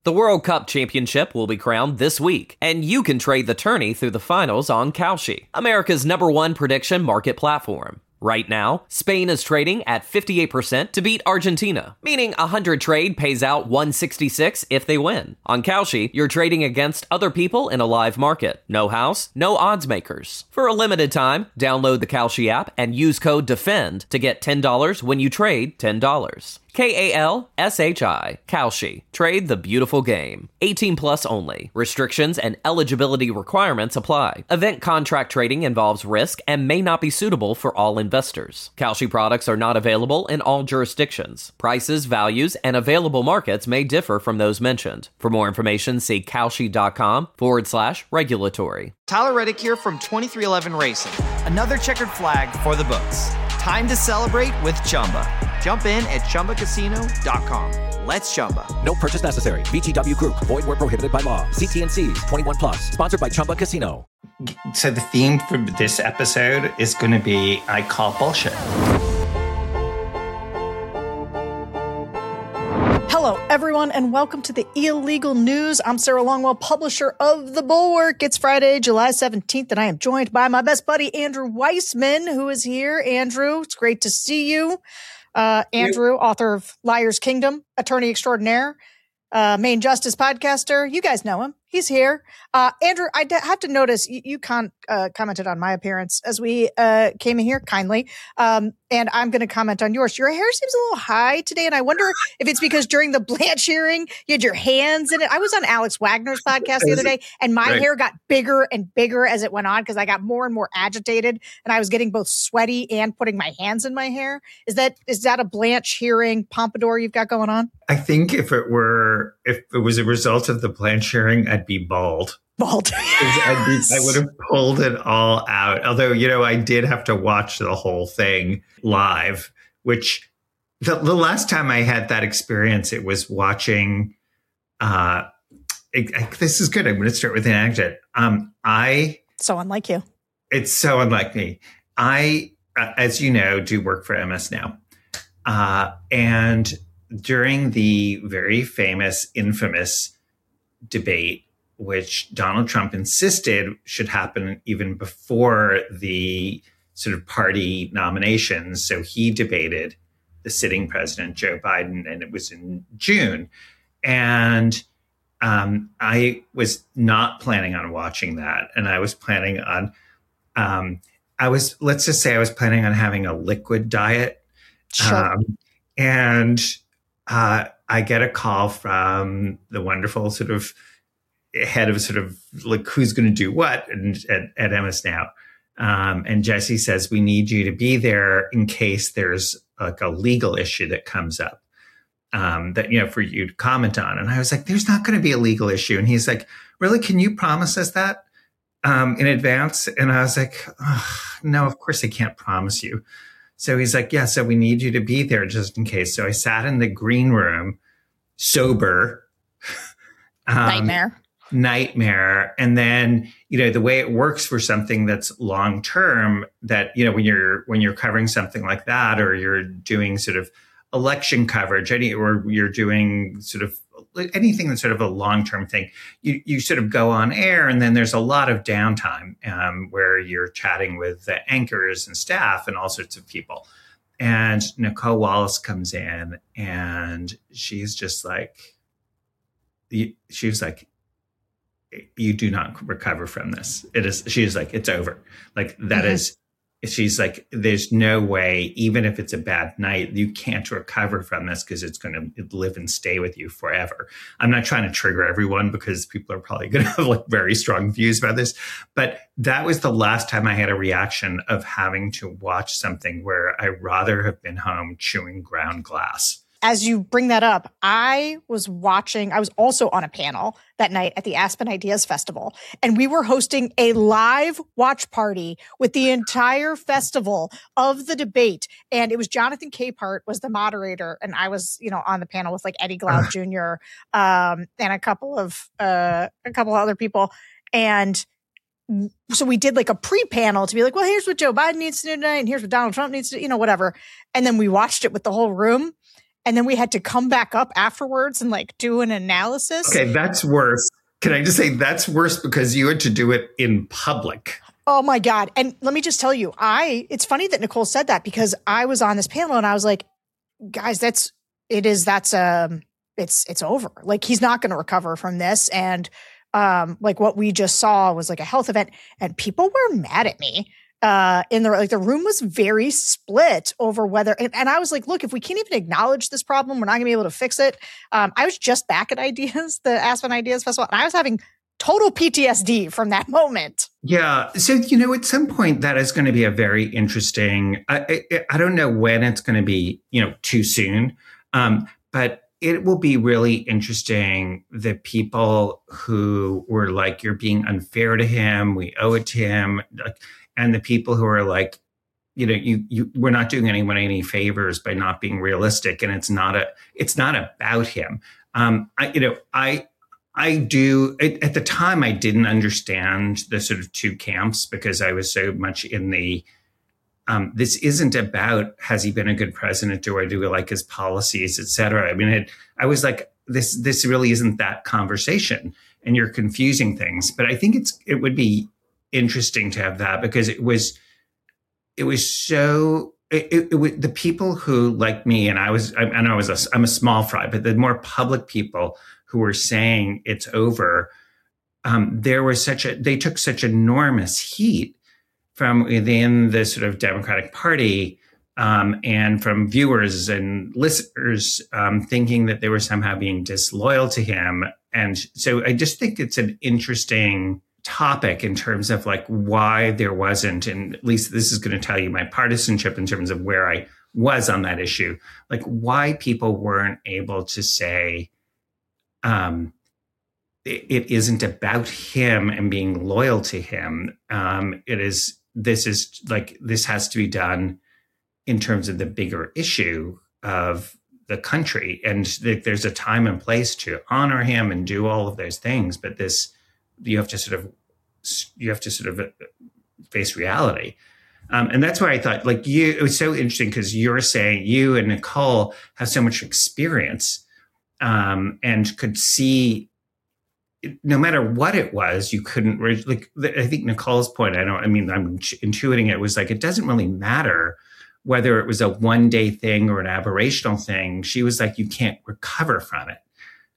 The World Cup Championship will be crowned this week, and you can trade the tourney through the finals on Kalshi, America's #1 prediction market platform. Right now, Spain is trading at 58% to beat Argentina, meaning 100 trade pays out 166 if they win. On Kalshi, you're trading against other people in a live market. No house, no odds makers. For a limited time, download the Kalshi app and use code DEFEND to get $10 when you trade $10. Kalshi. Kalshi. Trade the beautiful game. 18 plus only. Restrictions and eligibility requirements apply. Event contract trading involves risk and may not be suitable for all investors. Kalshi products are not available in all jurisdictions. Prices, values, and available markets may differ from those mentioned. For more information, see kalshi.com/regulatory. Tyler Reddick here from 23XI Racing. Another checkered flag for the books. Time to celebrate with Chumba. Jump in at ChumbaCasino.com. Let's Chumba. No purchase necessary. VGW Group. Void where prohibited by law. See T&Cs. 21 plus. Sponsored by Chumba Casino. So the theme for this episode is going to be I Call Bullshit. Hello, everyone, and welcome to the Illegal News. I'm Sarah Longwell, publisher of The Bulwark. It's Friday, July 17th, and I am joined by my best buddy, Andrew Weissman, who is here. Andrew, it's great to see you. Andrew, author of Liar's Kingdom, attorney extraordinaire, Main Justice podcaster. You guys know him. He's here. Andrew, I have to notice you commented on my appearance as we came in here kindly. And I'm going to comment on yours. Your hair seems a little high today. And I wonder if it's because during the Blanche hearing, you had your hands in it. I was on Alex Wagner's podcast the other day, and my hair got bigger and bigger as it went on because I got more and more agitated, and I was getting both sweaty and putting my hands in my hair. Is that a Blanche hearing pompadour you've got going on? I think if it was a result of the Blanche hearing, I'd be bald. Yes. I would have pulled it all out. Although, I did have to watch the whole thing live, which the last time I had that experience, it was watching. This is good. I'm going to start with an anecdote. So unlike you. It's so unlike me. I, as you know, do work for MS Now. And during the very famous, infamous debate, which Donald Trump insisted should happen even before the sort of party nominations. So he debated the sitting president, Joe Biden, and it was in June. And I was not planning on watching that. And I was planning on, let's just say I was planning on having a liquid diet. Sure. And I get a call from the wonderful sort of head of sort of like who's going to do what at MS Now. And Jesse says, we need you to be there in case there's like a legal issue that comes up that, for you to comment on. And I was like, there's not going to be a legal issue. And he's like, really? Can you promise us that in advance? And I was like, no, of course I can't promise you. So he's like, yeah, so we need you to be there just in case. So I sat in the green room, sober. Nightmare. And then, the way it works for something that's long term, that, when you're covering something like that, or you're doing sort of election coverage, or you're doing sort of anything that's sort of a long term thing, you sort of go on air, and then there's a lot of downtime where you're chatting with the anchors and staff and all sorts of people. And Nicole Wallace comes in, and she's just like, she was like, you do not recover from this. She's like, it's over. Like that is, she's like, there's no way, even if it's a bad night, you can't recover from this because it's going to live and stay with you forever. I'm not trying to trigger everyone because people are probably going to have like very strong views about this. But that was the last time I had a reaction of having to watch something where I'd rather have been home chewing ground glass. As you bring that up, I was also on a panel that night at the Aspen Ideas Festival, and we were hosting a live watch party with the entire festival of the debate. And it was Jonathan Capehart was the moderator, and I was, on the panel with like Eddie Glaude Jr. And a couple of other people. And so we did like a pre-panel to be like, well, here's what Joe Biden needs to do tonight, and here's what Donald Trump needs to do, whatever. And then we watched it with the whole room. And then we had to come back up afterwards and like do an analysis. Okay, that's worse. Can I just say that's worse because you had to do it in public? Oh my God. And let me just tell you, it's funny that Nicole said that because I was on this panel and I was like, guys, it's over. Like he's not going to recover from this. And like what we just saw was like a health event and people were mad at me. The room was very split over whether, and I was like, look, if we can't even acknowledge this problem, we're not gonna be able to fix it. I was just back at Ideas, the Aspen Ideas Festival, and I was having total PTSD from that moment. Yeah. So, at some point that is going to be a very interesting, I don't know when it's going to be, too soon. But it will be really interesting. The people who were like, you're being unfair to him. We owe it to him. And the people who are like, we're not doing anyone any favors by not being realistic. And it's not about him. I do at the time, I didn't understand the sort of two camps because I was so much in the, this isn't about, has he been a good president? Do I like his policies, et cetera? I mean, I was like, this really isn't that conversation and you're confusing things. But I think it would be interesting to have that because it was so the people who like me, and I'm a small fry, but the more public people who were saying it's over, they took such enormous heat from within the sort of Democratic Party and from viewers and listeners thinking that they were somehow being disloyal to him. And so I just think it's an interesting topic in terms of like why there wasn't, and at least this is going to tell you my partisanship in terms of where I was on that issue, like why people weren't able to say, it isn't about him and being loyal to him. This has to be done in terms of the bigger issue of the country. And there's a time and place to honor him and do all of those things. But you have to sort of face reality. And that's why I thought it was so interesting because you're saying you and Nicole have so much experience and could see no matter what it was, you couldn't I think Nicole's point, I'm intuiting it was like, it doesn't really matter whether it was a one-day thing or an aberrational thing. She was like, you can't recover from it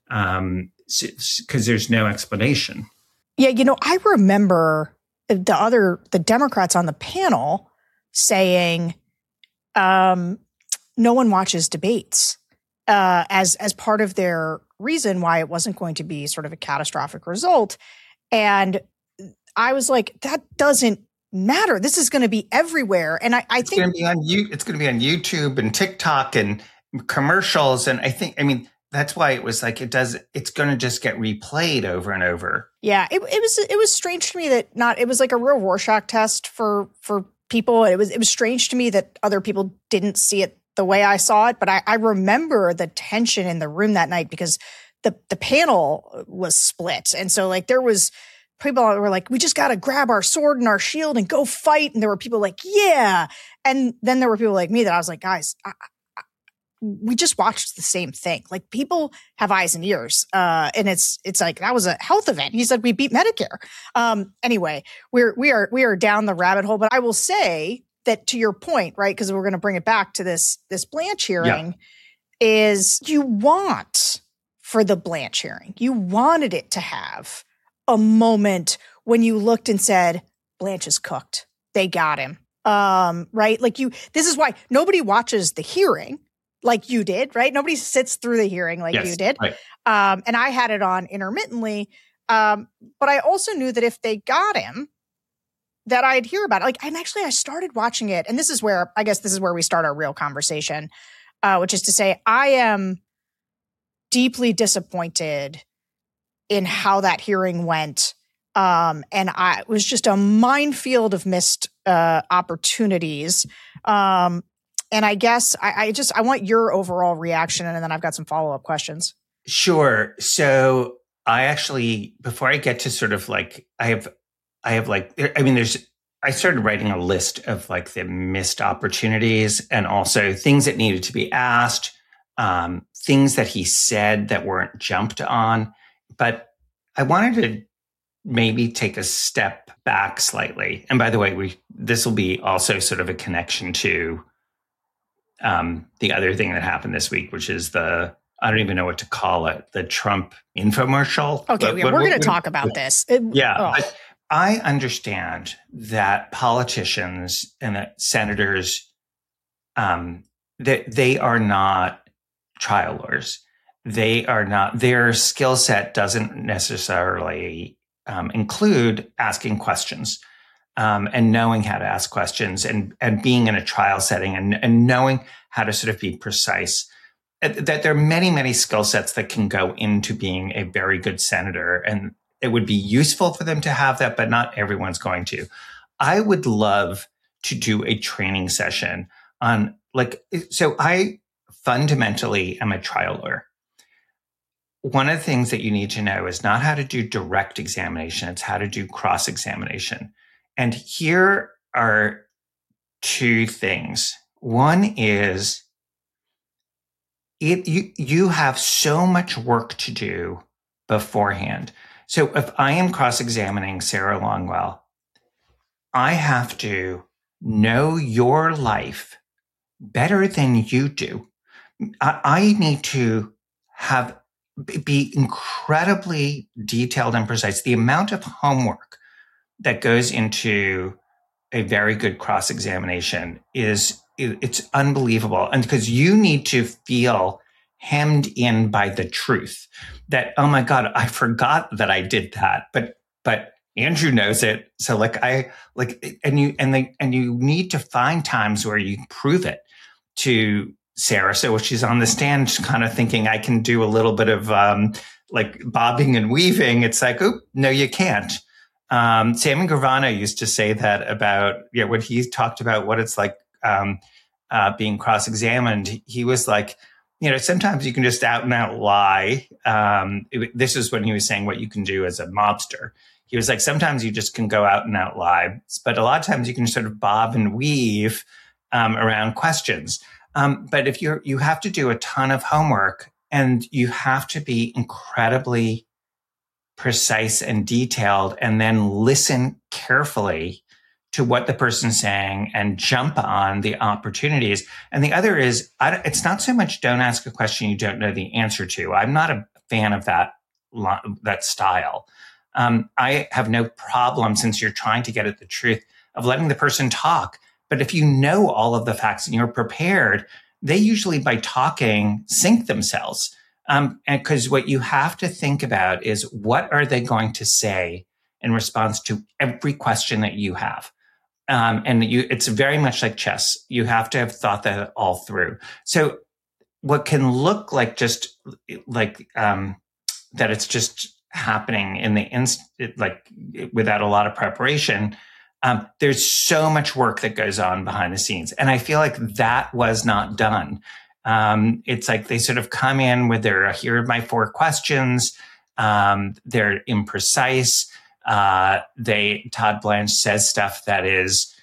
because there's no explanation. Yeah. I remember the Democrats on the panel saying, no one watches debates as part of their reason why it wasn't going to be sort of a catastrophic result. And I was like, that doesn't matter. This is going to be everywhere. And I think it's going to be on YouTube and TikTok and commercials. And that's why it was like, it's going to just get replayed over and over. Yeah. It was strange to me that it was like a real Rorschach test for people. It was strange to me that other people didn't see it the way I saw it. But I remember the tension in the room that night because the panel was split. And so there was people who were like, we just got to grab our sword and our shield and go fight. And there were people like, yeah. And then there were people like me that I was like, guys, we just watched the same thing. Like people have eyes and ears. And it's like, that was a health event. He said, we beat Medicare. Anyway, we are down the rabbit hole, but I will say that to your point, right? Cause we're going to bring it back to this Blanche hearing is you want for the Blanche hearing, you wanted it to have a moment when you looked and said, Blanche is cooked. They got him. Right. This is why nobody watches the hearing like you did, right? Nobody sits through the hearing like you did. Right. And I had it on intermittently. But I also knew that if they got him, that I'd hear about it. And actually I started watching it. And this is where we start our real conversation, which is to say, I am deeply disappointed in how that hearing went. And it was just a minefield of missed opportunities. And I guess I want your overall reaction, and then I've got some follow-up questions. Sure. So I actually, before I get to sort of I started writing a list of the missed opportunities and also things that needed to be asked, things that he said that weren't jumped on. But I wanted to maybe take a step back slightly. And by the way, this will be also sort of a connection to the other thing that happened this week, which is I don't even know what to call it, the Trump infomercial. Okay, we're going to talk about this. But I understand that politicians and that senators, that they are not trial lawyers. They are not, their skill set doesn't necessarily include asking questions and knowing how to ask questions and being in a trial setting and knowing how to sort of be precise. That there are many, many skill sets that can go into being a very good senator. And it would be useful for them to have that, but not everyone's going to. I would love to do a training session on so I fundamentally am a trial lawyer. One of the things that you need to know is not how to do direct examination. It's how to do cross-examination. And here are two things. One is you have so much work to do beforehand. So if I am cross-examining Sarah Longwell, I have to know your life better than you do. I need to be incredibly detailed and precise. The amount of homework that goes into a very good cross-examination it's unbelievable. And because you need to feel hemmed in by the truth that, oh my God, I forgot that I did that. But Andrew knows it. So and you need to find times where you prove it to Sarah. So if she's on the stand, she's kind of thinking I can do a little bit of bobbing and weaving. It's like, oh, no, you can't. Sammy Gravano used to say that about when he talked about what it's like being cross-examined. He was like, sometimes you can just out and out lie. This is when he was saying what you can do as a mobster. He was like, sometimes you just can go out and out lie, but a lot of times you can sort of bob and weave around questions. But if you have to do a ton of homework and you have to be incredibly precise and detailed and then listen carefully to what the person's saying and jump on the opportunities. And the other is, it's not so much don't ask a question you don't know the answer to. I'm not a fan of that style. I have no problem, since you're trying to get at the truth, of letting the person talk. But if you know all of the facts and you're prepared, they usually, by talking, sink themselves. And because what you have to think about is, what are they going to say in response to every question that you have? It's very much like chess. You have to have thought that all through. So what can look like just like that it's just happening in the without a lot of preparation. There's so much work that goes on behind the scenes. And I feel like that was not done. It's like they sort of come in with here are my 4 questions. They're imprecise. Todd Blanche says stuff that is,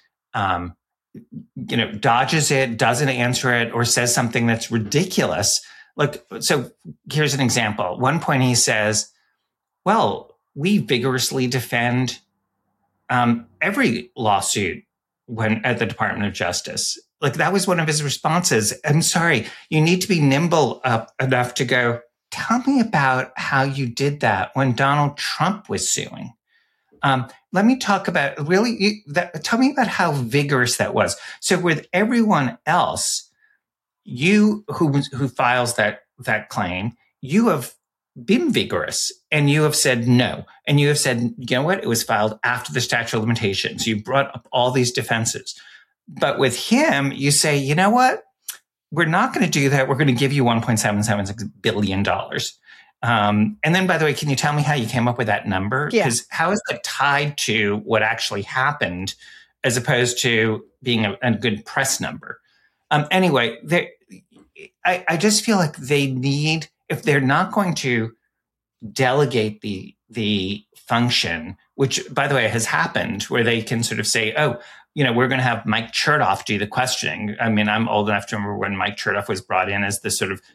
dodges it, doesn't answer it, or says something that's ridiculous. So here's an example. At one point he says, well, we vigorously defend every lawsuit at the Department of Justice. That was one of his responses. I'm sorry, you need to be nimble enough to go, tell me about how you did that when Donald Trump was suing. Let me talk about tell me about how vigorous that was. So with everyone else, you who files that claim, you have been vigorous and you have said no. And you have said, you know what? It was filed after the statute of limitations. You brought up all these defenses. But with him, you say, you know what? We're not going to do that. We're going to give you $1.776 billion. And then, by the way, can you tell me how you came up with that number? Because how is that tied to what actually happened as opposed to being a good press number? Anyway, I just feel like they need, if they're not going to delegate the function, which, by the way, has happened, where they can sort of say, oh, we're going to have Mike Chertoff do the questioning. I mean, I'm old enough to remember when Mike Chertoff was brought in as the sort of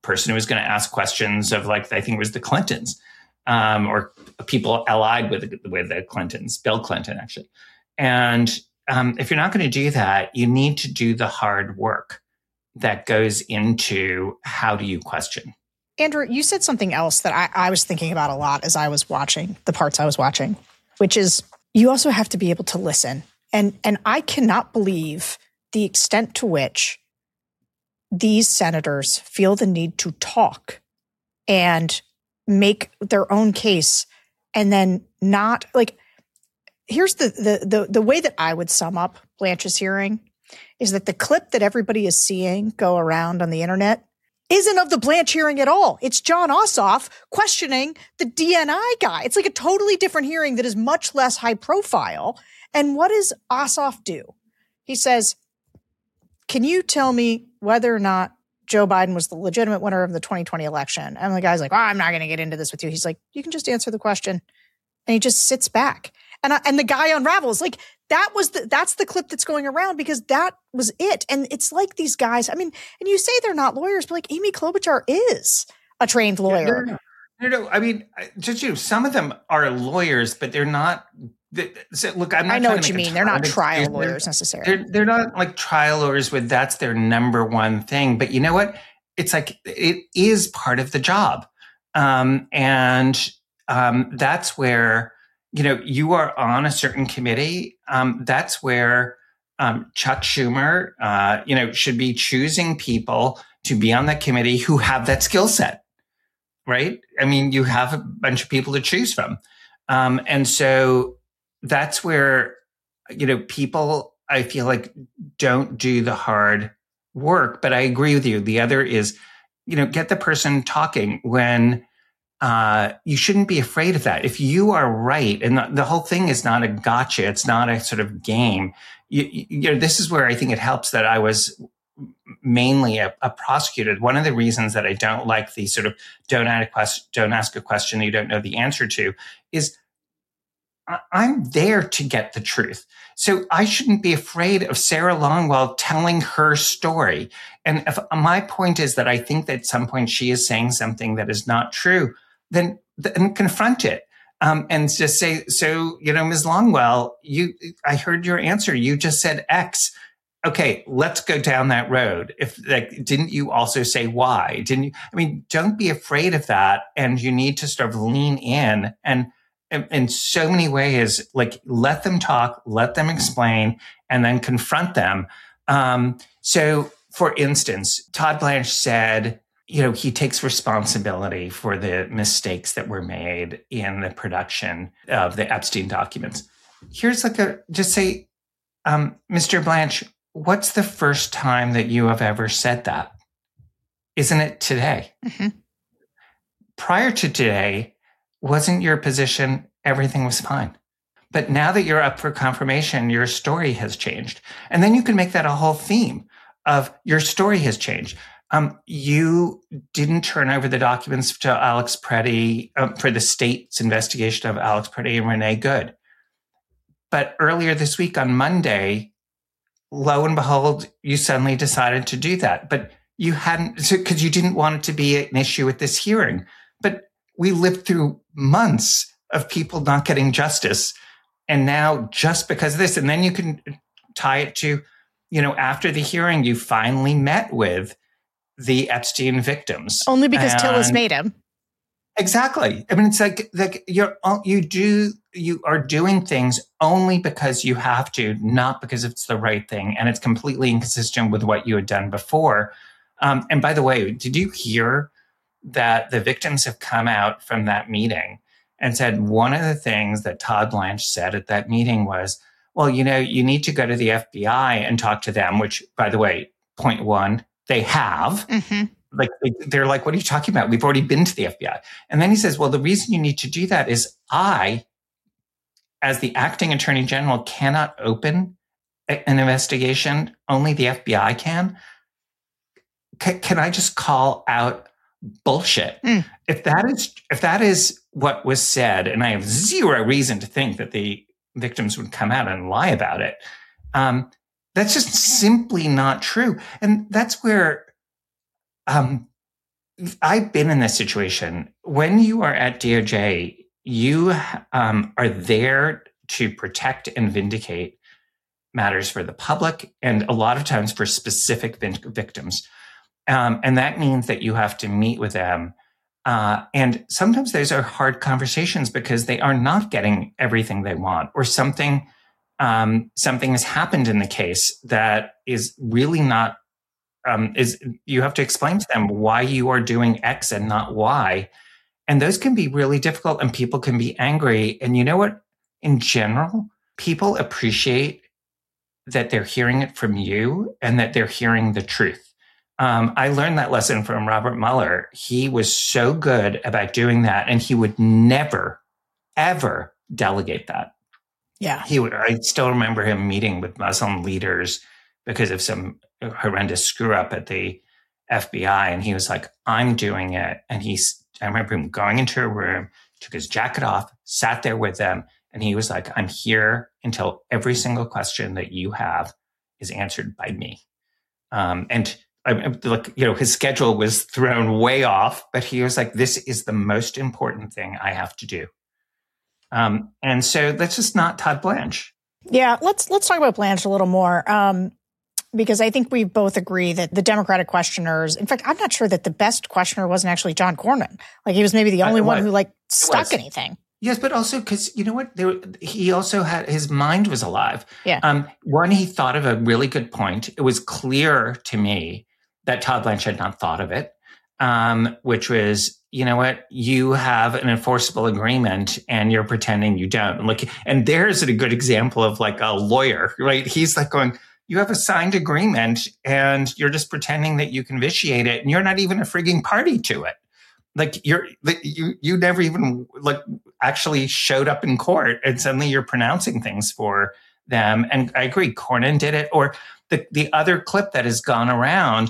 person who was going to ask questions of, like, I think it was the Clintons, or people allied with the Clintons, Bill Clinton, actually. And if you're not going to do that, you need to do the hard work that goes into how do you question. Andrew, you said something else that I was thinking about a lot as I was watching the parts I was watching, which is you also have to be able to listen. And I cannot believe the extent to which these senators feel the need to talk and make their own case, and then not, like, here's the way that I would sum up Blanche's hearing is that the clip that everybody is seeing go around on the internet isn't of the Blanche hearing at all. It's Jon Ossoff questioning the DNI guy. It's like a totally different hearing that is much less high profile. And what does Ossoff do? He says, can you tell me whether or not Joe Biden was the legitimate winner of the 2020 election? And the guy's like, I'm not going to get into this with you. He's like, you can just answer the question. And he just sits back. And the guy unravels. Like, that's the clip that's going around because that was it. And it's like these guys, I mean, and you say they're not lawyers, but like Amy Klobuchar is a trained lawyer. No. I mean, some of them are lawyers, but they're not. So look, I know what you mean. They're not trial lawyers necessarily. They're not like trial lawyers with that's their number one thing. But you know what? It's like it is part of the job, and that's where you are on a certain committee. That's where Chuck Schumer, should be choosing people to be on that committee who have that skill set, right? I mean, you have a bunch of people to choose from, and so. That's where, people, I feel like, don't do the hard work. But I agree with you. The other is, get the person talking when you shouldn't be afraid of that. If you are right, and the whole thing is not a gotcha, it's not a sort of game. This is where I think it helps that I was mainly a prosecutor. One of the reasons that I don't like the sort of don't ask a question you don't know the answer to is I'm there to get the truth. So I shouldn't be afraid of Sarah Longwell telling her story. And if my point is that I think that at some point she is saying something that is not true, then confront it. And just say, so, Ms. Longwell, I heard your answer. You just said X. Okay, let's go down that road. Didn't you also say Y? Didn't you? I mean, don't be afraid of that. And you need to sort of lean in and in so many ways, like, let them talk, let them explain, and then confront them. So, for instance, Todd Blanche said, he takes responsibility for the mistakes that were made in the production of the Epstein documents. Here's just say, Mr. Blanche, what's the first time that you have ever said that? Isn't it today? Mm-hmm. Prior to today, wasn't your position everything was fine? But now that you're up for confirmation, your story has changed. And then you can make that a whole theme of your story has changed. You didn't turn over the documents to Alex Preddy for the state's investigation of Alex Preddy and Renee Good. But earlier this week on Monday, lo and behold, you suddenly decided to do that. But you hadn't, because you didn't want it to be an issue at this hearing. But we lived through months of people not getting justice. And now just because of this, and then you can tie it to, after the hearing, you finally met with the Epstein victims. Only because Tillis made him. Exactly. I mean, it's like you are doing things only because you have to, not because it's the right thing. And it's completely inconsistent with what you had done before. And by the way, did you hear that the victims have come out from that meeting and said one of the things that Todd Blanche said at that meeting was, well, you need to go to the FBI and talk to them, which, by the way, point one, they have. Mm-hmm. Like, they're like, what are you talking about? We've already been to the FBI. And then he says, well, the reason you need to do that is I, as the acting attorney general, cannot open an investigation. Only the FBI can. Can I just call out bullshit? If that is what was said, and I have zero reason to think that the victims would come out and lie about it, that's just simply not true. And that's where I've been in this situation. When you are at DOJ, you are there to protect and vindicate matters for the public and a lot of times for specific victims. And that means that you have to meet with them. And sometimes those are hard conversations because they are not getting everything they want, or something has happened in the case that is really not, you have to explain to them why you are doing X and not Y. And those can be really difficult and people can be angry. And you know what? In general, people appreciate that they're hearing it from you and that they're hearing the truth. I learned that lesson from Robert Mueller. He was so good about doing that, and he would never, ever delegate that. Yeah. I still remember him meeting with Muslim leaders because of some horrendous screw up at the FBI. And he was like, I'm doing it. And I remember him going into a room, took his jacket off, sat there with them. And he was like, I'm here until every single question that you have is answered by me. His schedule was thrown way off, but he was like, this is the most important thing I have to do. And so that's just not Todd Blanche. Yeah, let's talk about Blanche a little more, because I think we both agree that the Democratic questioners, in fact, I'm not sure that the best questioner wasn't actually John Cornyn. Like, he was maybe the only one who stuck anything. Yes, but also because, you know what, he also had, his mind was alive. Yeah. One, he thought of a really good point. It was clear to me that Todd Blanche had not thought of it, which was, you know what, you have an enforceable agreement and you're pretending you don't. And there's a good example of like a lawyer, right? He's like going, you have a signed agreement and you're just pretending that you can vitiate it and you're not even a frigging party to it. Like you never even actually showed up in court and suddenly you're pronouncing things for them. And I agree, Cornyn did it. Or the other clip that has gone around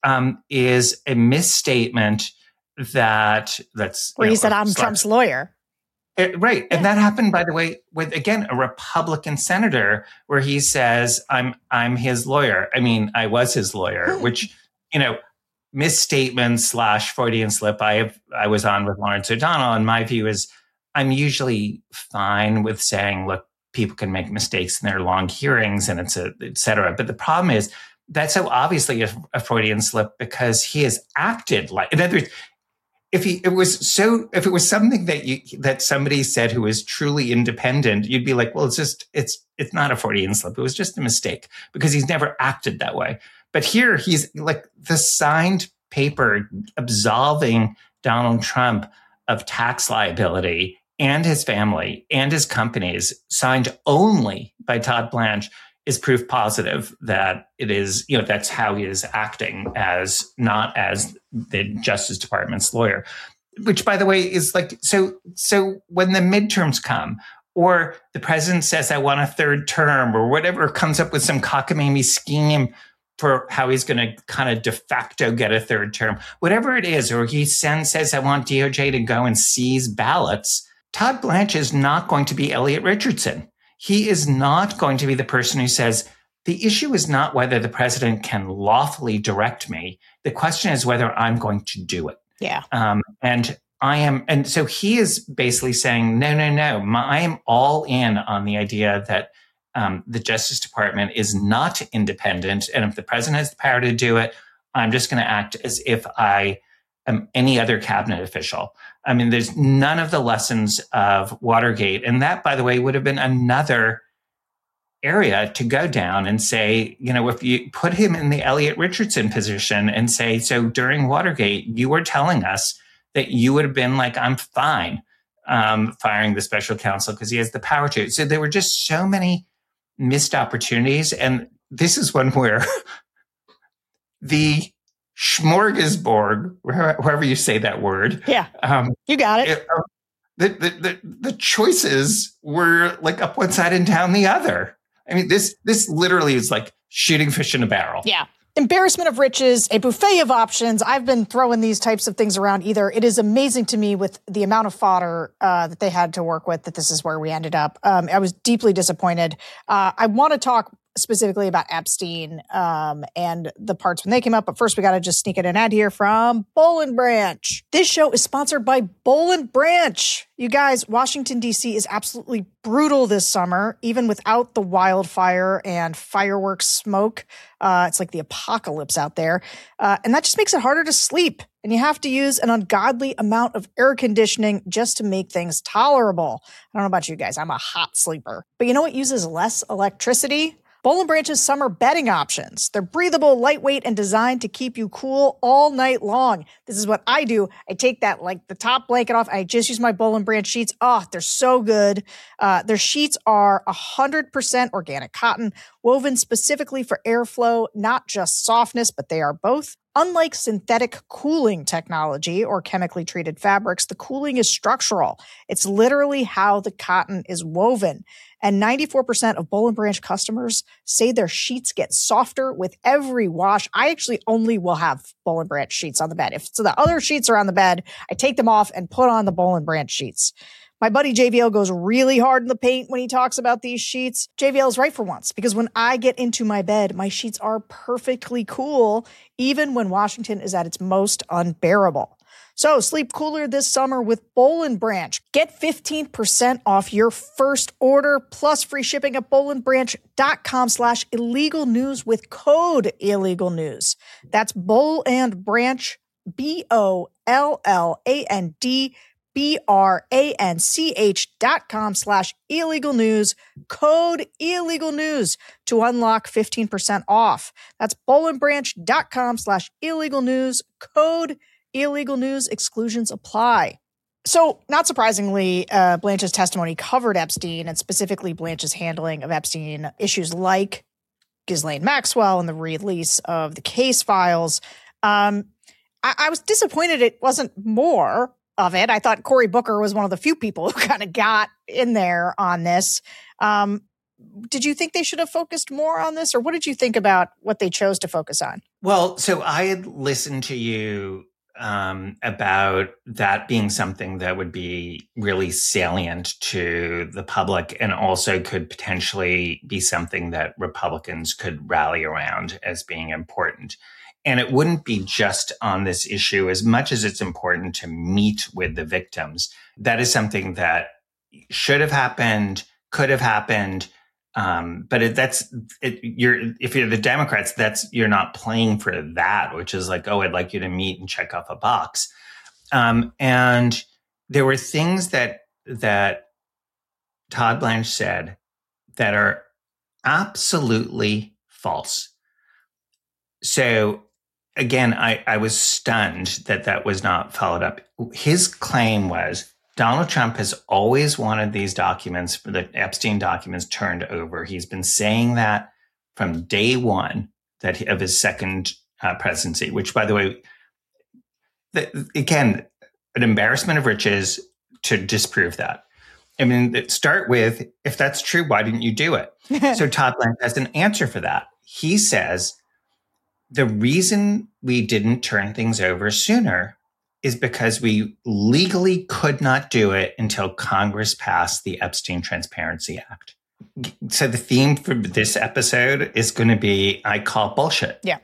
is a misstatement that's where he said, I'm Trump's lawyer. Right. And that happened, by the way, with, again, a Republican senator where he says, I'm his lawyer. I mean, I was his lawyer, which, misstatement / Freudian slip. I was on with Lawrence O'Donnell. And my view is I'm usually fine with saying, look, people can make mistakes in their long hearings and et cetera. But the problem is that's so obviously a Freudian slip because he has acted like, in other words, if it was something that somebody said who was truly independent, you'd be like, well, it's not a Freudian slip. It was just a mistake because he's never acted that way. But here he's like the signed paper absolving Donald Trump of tax liability and his family and his companies, signed only by Todd Blanche, is proof positive that it is, that's how he is acting as not as the Justice Department's lawyer, which, by the way, is like, so when the midterms come or the president says, I want a third term or whatever, comes up with some cockamamie scheme for how he's going to kind of de facto get a third term, whatever it is, or he says, I want DOJ to go and seize ballots. Todd Blanche is not going to be Elliot Richardson. He is not going to be the person who says, the issue is not whether the president can lawfully direct me. The question is whether I'm going to do it. Yeah. And so he is basically saying, no. I am all in on the idea that the Justice Department is not independent. And if the president has the power to do it, I'm just going to act as if I am any other cabinet official. I mean, there's none of the lessons of Watergate. And that, by the way, would have been another area to go down and say, if you put him in the Elliot Richardson position and say, so during Watergate, you were telling us that you would have been like, I'm fine firing the special counsel because he has the power to. So there were just so many missed opportunities. And this is one where the smorgasbord, however you say that word. Yeah, you got it. The choices were like up one side and down the other. I mean, this literally is like shooting fish in a barrel. Yeah. Embarrassment of riches, a buffet of options. I've been throwing these types of things around either. It is amazing to me with the amount of fodder that they had to work with that this is where we ended up. I was deeply disappointed. I want to talk specifically about Epstein and the parts when they came up. But first, we got to just sneak in an ad here from Boll & Branch. This show is sponsored by Boll & Branch. You guys, Washington, D.C. is absolutely brutal this summer, even without the wildfire and fireworks smoke. It's like the apocalypse out there. And that just makes it harder to sleep. And you have to use an ungodly amount of air conditioning just to make things tolerable. I don't know about you guys. I'm a hot sleeper. But you know what uses less electricity? Boll & Branch's summer bedding options. They're breathable, lightweight, and designed to keep you cool all night long. This is what I do. I take that, like, the top blanket off. I just use my Boll & Branch sheets. Oh, they're so good. Their sheets are 100% organic cotton, woven specifically for airflow, not just softness, but they are both. Unlike synthetic cooling technology or chemically treated fabrics, the cooling is structural. It's literally how the cotton is woven. And 94% of Boll & Branch customers say their sheets get softer with every wash. I actually only will have Boll & Branch sheets on the bed. If so the other sheets are on the bed, I take them off and put on the Boll & Branch sheets. My buddy JVL goes really hard in the paint when he talks about these sheets. JVL is right for once, because when I get into my bed, my sheets are perfectly cool, even when Washington is at its most unbearable. So sleep cooler this summer with Boll & Branch. Get 15% off your first order plus free shipping at bollandbranch.com/illegal news with code illegal news. That's Boll & Branch, BOLLANDBRANCH.com/illegal news, code illegal news to unlock 15% off. That's bollandbranch.com/illegal news, code illegal news. Exclusions apply. So, not surprisingly, Blanche's testimony covered Epstein, and specifically Blanche's handling of Epstein issues like Ghislaine Maxwell and the release of the case files. I was disappointed it wasn't more of it. I thought Cory Booker was one of the few people who kind of got in there on this. Did you think they should have focused more on this, or what did you think about what they chose to focus on? Well, so I had listened to you about that being something that would be really salient to the public and also could potentially be something that Republicans could rally around as being important. And it wouldn't be just on this issue as much as it's important to meet with the victims. That is something that should have happened, could have happened. But if you're the Democrats, you're not playing for that, which is like, oh, I'd like you to meet and check off a box. And there were things that Todd Blanche said that are absolutely false. So again, I was stunned that was not followed up. His claim was Donald Trump has always wanted these documents, the Epstein documents, turned over. He's been saying that from day one of his second presidency, which, by the way, again, an embarrassment of riches to disprove that. I mean, start with, if that's true, why didn't you do it? So Todd Blanche has an answer for that. He says, the reason we didn't turn things over sooner is because we legally could not do it until Congress passed the Epstein Transparency Act. So the theme for this episode is going to be, I call bullshit. Yeah.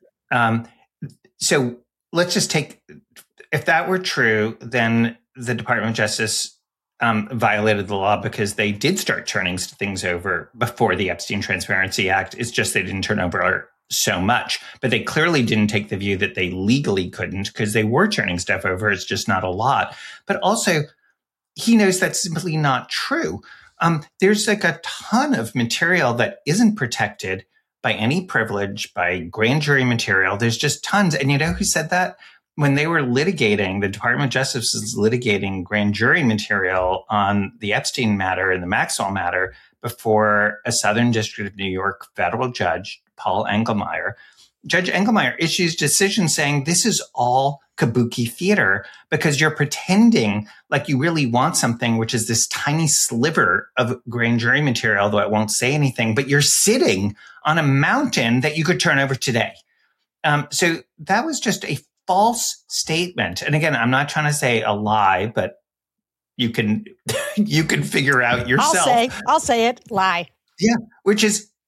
So let's just take, if that were true, then the Department of Justice violated the law because they did start turning things over before the Epstein Transparency Act. It's just they didn't turn over so much, but they clearly didn't take the view that they legally couldn't because they were turning stuff over. It's just not a lot. But also, he knows that's simply not true. There's like a ton of material that isn't protected by any privilege, by grand jury material. There's just tons. And you know who said that? When they were litigating, the Department of Justice was litigating grand jury material on the Epstein matter and the Maxwell matter before a Southern District of New York federal judge, Paul Engelmeyer. Judge Engelmeyer issues decision saying this is all kabuki theater because you're pretending like you really want something, which is this tiny sliver of grand jury material, though it won't say anything, but you're sitting on a mountain that you could turn over today. So that was just a false statement. And again, I'm not trying to say a lie, but you can figure out yourself. I'll say it, lie. Yeah, which is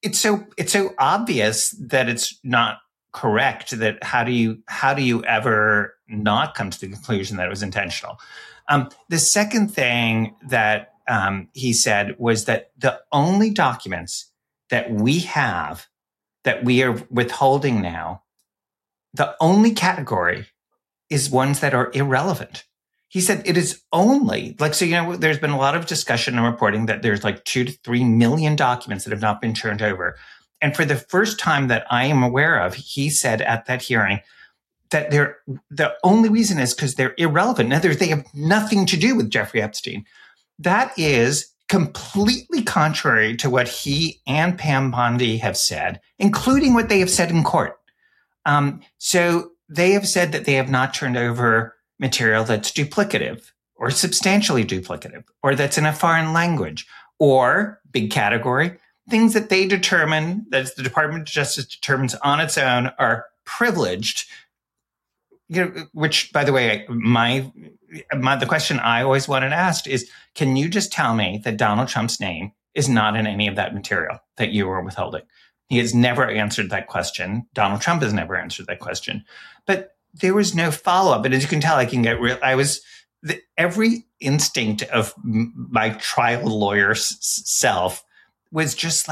it's so obvious that it's not correct. That how do you ever not come to the conclusion that it was intentional? The second thing that he said was that the only documents that we have that we are withholding now, the only category is ones that are irrelevant. He said it is only there's been a lot of discussion and reporting that there's 2 to 3 million documents that have not been turned over. And for the first time that I am aware of, he said at that hearing that the only reason is because they're irrelevant. In other words, they have nothing to do with Jeffrey Epstein. That is completely contrary to what he and Pam Bondi have said, including what they have said in court. So they have said that they have not turned over material that's duplicative or substantially duplicative, or that's in a foreign language, or big category, things that they determine, that the Department of Justice determines on its own, are privileged. Which, by the way, the question I always wanted asked is, can you just tell me that Donald Trump's name is not in any of that material that you were withholding? He has never answered that question. Donald Trump has never answered that question. But there was no follow-up. And as you can tell, every instinct of my trial lawyer self was just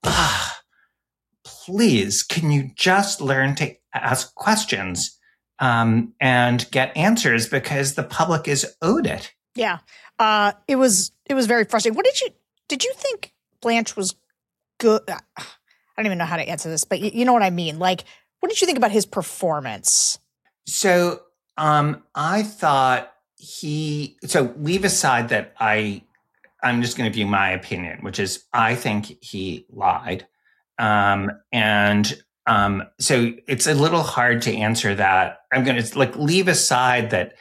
please, can you just learn to ask questions and get answers, because the public is owed it. Yeah. It was very frustrating. Did you think Blanche was good? I don't even know how to answer this, but you know what I mean? What did you think about his performance? So, I thought leave aside that I'm just going to give you my opinion, which is I think he lied. So it's a little hard to answer that. I'm going to leave aside that,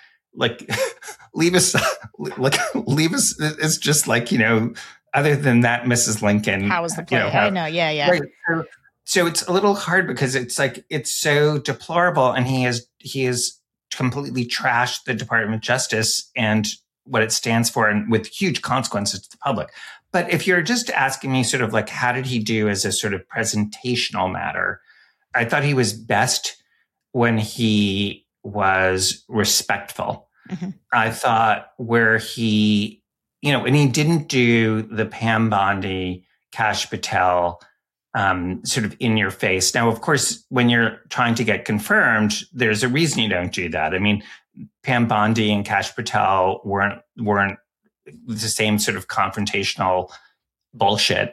it's just other than that, Mrs. Lincoln. How was the play? I know. Yeah. Right. So it's a little hard because it's so deplorable, and he has completely trashed the Department of Justice and what it stands for, and with huge consequences to the public. But if you're just asking me sort of how did he do as a sort of presentational matter, I thought he was best when he was respectful. Mm-hmm. I thought where he, and he didn't do the Pam Bondi, Kash Patel sort of in your face. Now, of course, when you're trying to get confirmed, there's a reason you don't do that. I mean, Pam Bondi and Kash Patel weren't the same sort of confrontational bullshit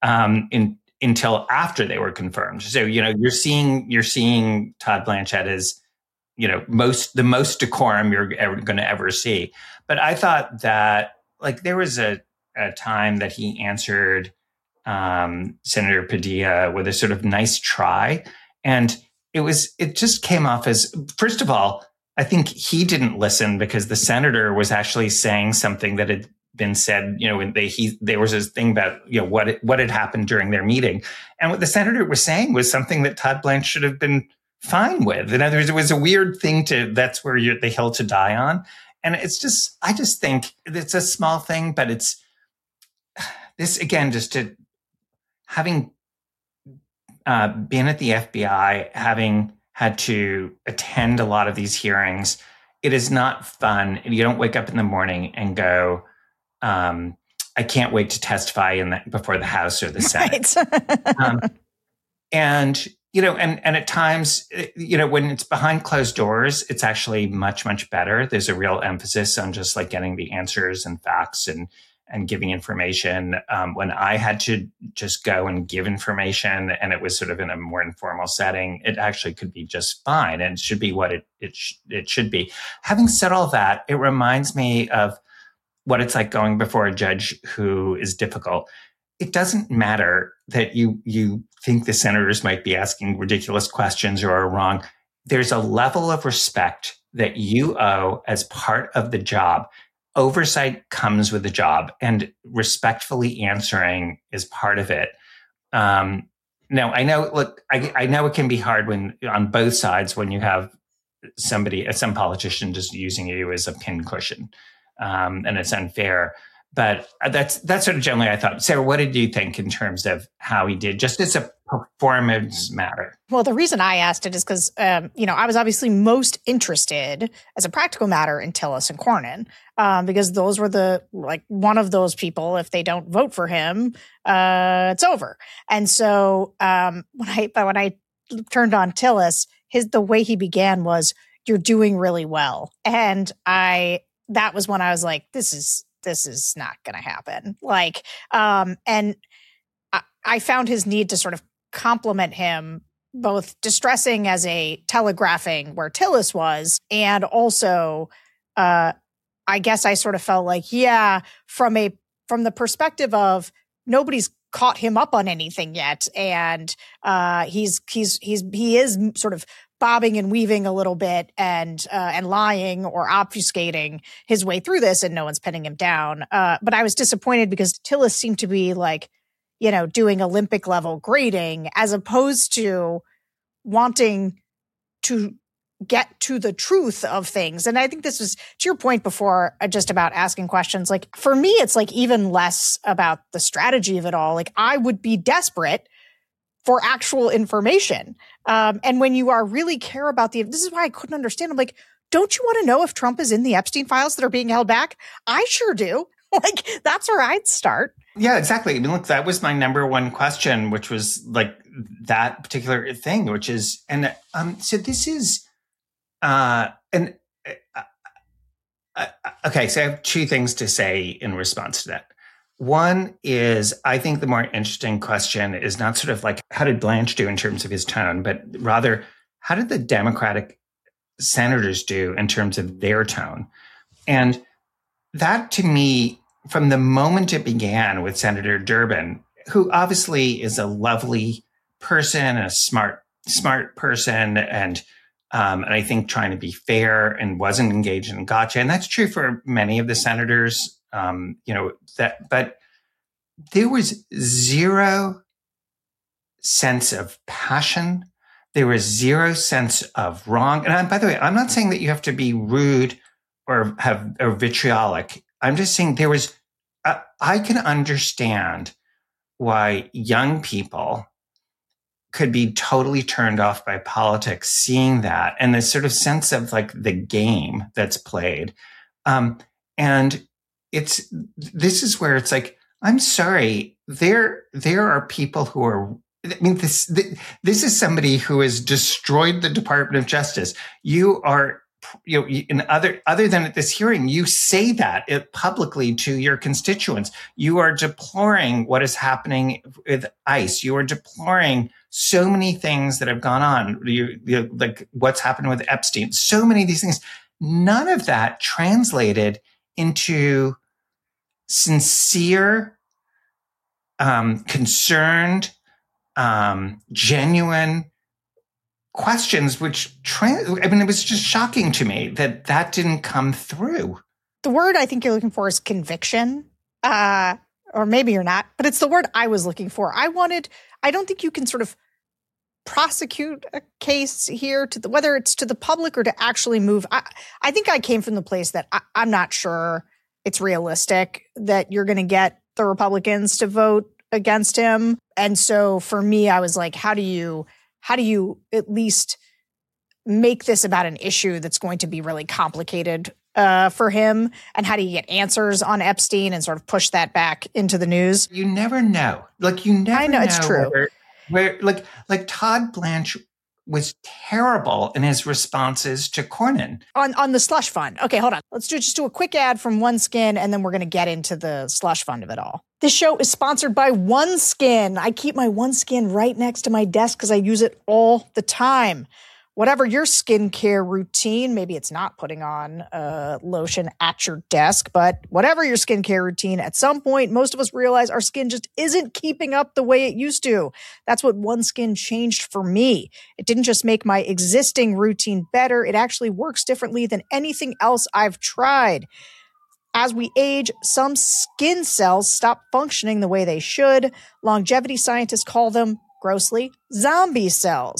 until after they were confirmed. So, you're seeing Todd Blanchett as, the most decorum you're going to ever see. But I thought that there was a time that he answered Senator Padilla with a sort of nice try. And it just came off as, first of all, I think he didn't listen because the senator was actually saying something that had been said, there was this thing about, what had happened during their meeting. And what the senator was saying was something that Todd Blanche should have been fine with. In other words, it was a weird thing that's where you're the hill to die on. And I just think it's a small thing, but it's this, again, just to having been at the FBI, having had to attend a lot of these hearings, it is not fun. You don't wake up in the morning and go, I can't wait to testify before the House or the Senate. Right. And at times, when it's behind closed doors, it's actually much, much better. There's a real emphasis on just getting the answers and facts and giving information. When I had to just go and give information and it was sort of in a more informal setting, it actually could be just fine and it should be what it should be. Having said all that, it reminds me of what it's like going before a judge who is difficult. It doesn't matter that you think the senators might be asking ridiculous questions or are wrong. There's a level of respect that you owe as part of the job. Oversight comes with the job, and respectfully answering is part of it. Now, I know. Look, I know it can be hard on both sides when you have some politician just using you as a pincushion, and it's unfair. But that's sort of generally I thought. Sarah, what did you think in terms of how he did, just as a performance matter? Well, the reason I asked it is because, I was obviously most interested as a practical matter in Tillis and Cornyn, because those were one of those people, if they don't vote for him, it's over. And so when I turned on Tillis, the way he began was, "You're doing really well." And that was when I was like, this is not going to happen. And I found his need to sort of compliment him, both distressing as a telegraphing where Tillis was, and also, I guess I sort of felt like, from the perspective of nobody's caught him up on anything yet, and he is sort of bobbing and weaving a little bit and lying or obfuscating his way through this, and no one's pinning him down. But I was disappointed because Tillis seemed to be doing Olympic level grading as opposed to wanting to get to the truth of things. And I think this was to your point before, just about asking questions. For me, it's even less about the strategy of it all. I would be desperate for actual information. And when you really care about this is why I couldn't understand. I'm like, don't you want to know if Trump is in the Epstein files that are being held back? I sure do. That's where I'd start. Yeah, exactly. I mean, look, that was my number one question, which was that particular thing, which is, so this is, okay, so I have two things to say in response to that. One is, I think the more interesting question is not sort of how did Blanche do in terms of his tone, but rather, how did the Democratic senators do in terms of their tone? And that, to me, from the moment it began with Senator Durbin, who obviously is a lovely person, a smart person, and I think trying to be fair and wasn't engaged in gotcha. And that's true for many of the senators. But there was zero sense of passion. There was zero sense of wrong. And by the way, I'm not saying that you have to be rude or vitriolic. I'm just saying there was, I can understand why young people could be totally turned off by politics, seeing that and the sort of sense of the game that's played. And this is where it's I'm sorry, there are people who are, I mean, this is somebody who has destroyed the Department of Justice. You are, other than at this hearing, you say that publicly to your constituents. You are deploring what is happening with ICE. You are deploring so many things that have gone on. You what's happened with Epstein. So many of these things. None of that translated into sincere, concerned, genuine questions, it was just shocking to me that didn't come through. The word I think you're looking for is conviction, or maybe you're not, but it's the word I was looking for. I don't think you can sort of prosecute a case here whether it's to the public or to actually move. I think I came from the place that I'm not sure it's realistic that you're going to get the Republicans to vote against him. And so for me, I was like, how do you at least make this about an issue that's going to be really complicated for him? And how do you get answers on Epstein and sort of push that back into the news? You never know. I know it's true. Where Todd Blanche was terrible in his responses to Cornyn. On the slush fund. Okay, hold on. Let's just do a quick ad from OneSkin, and then we're going to get into the slush fund of it all. This show is sponsored by OneSkin. I keep my OneSkin right next to my desk because I use it all the time. Whatever your skincare routine, maybe it's not putting on lotion at your desk, but whatever your skincare routine, at some point, most of us realize our skin just isn't keeping up the way it used to. That's what OneSkin changed for me. It didn't just make my existing routine better. It actually works differently than anything else I've tried. As we age, some skin cells stop functioning the way they should. Longevity scientists call them, grossly, zombie cells.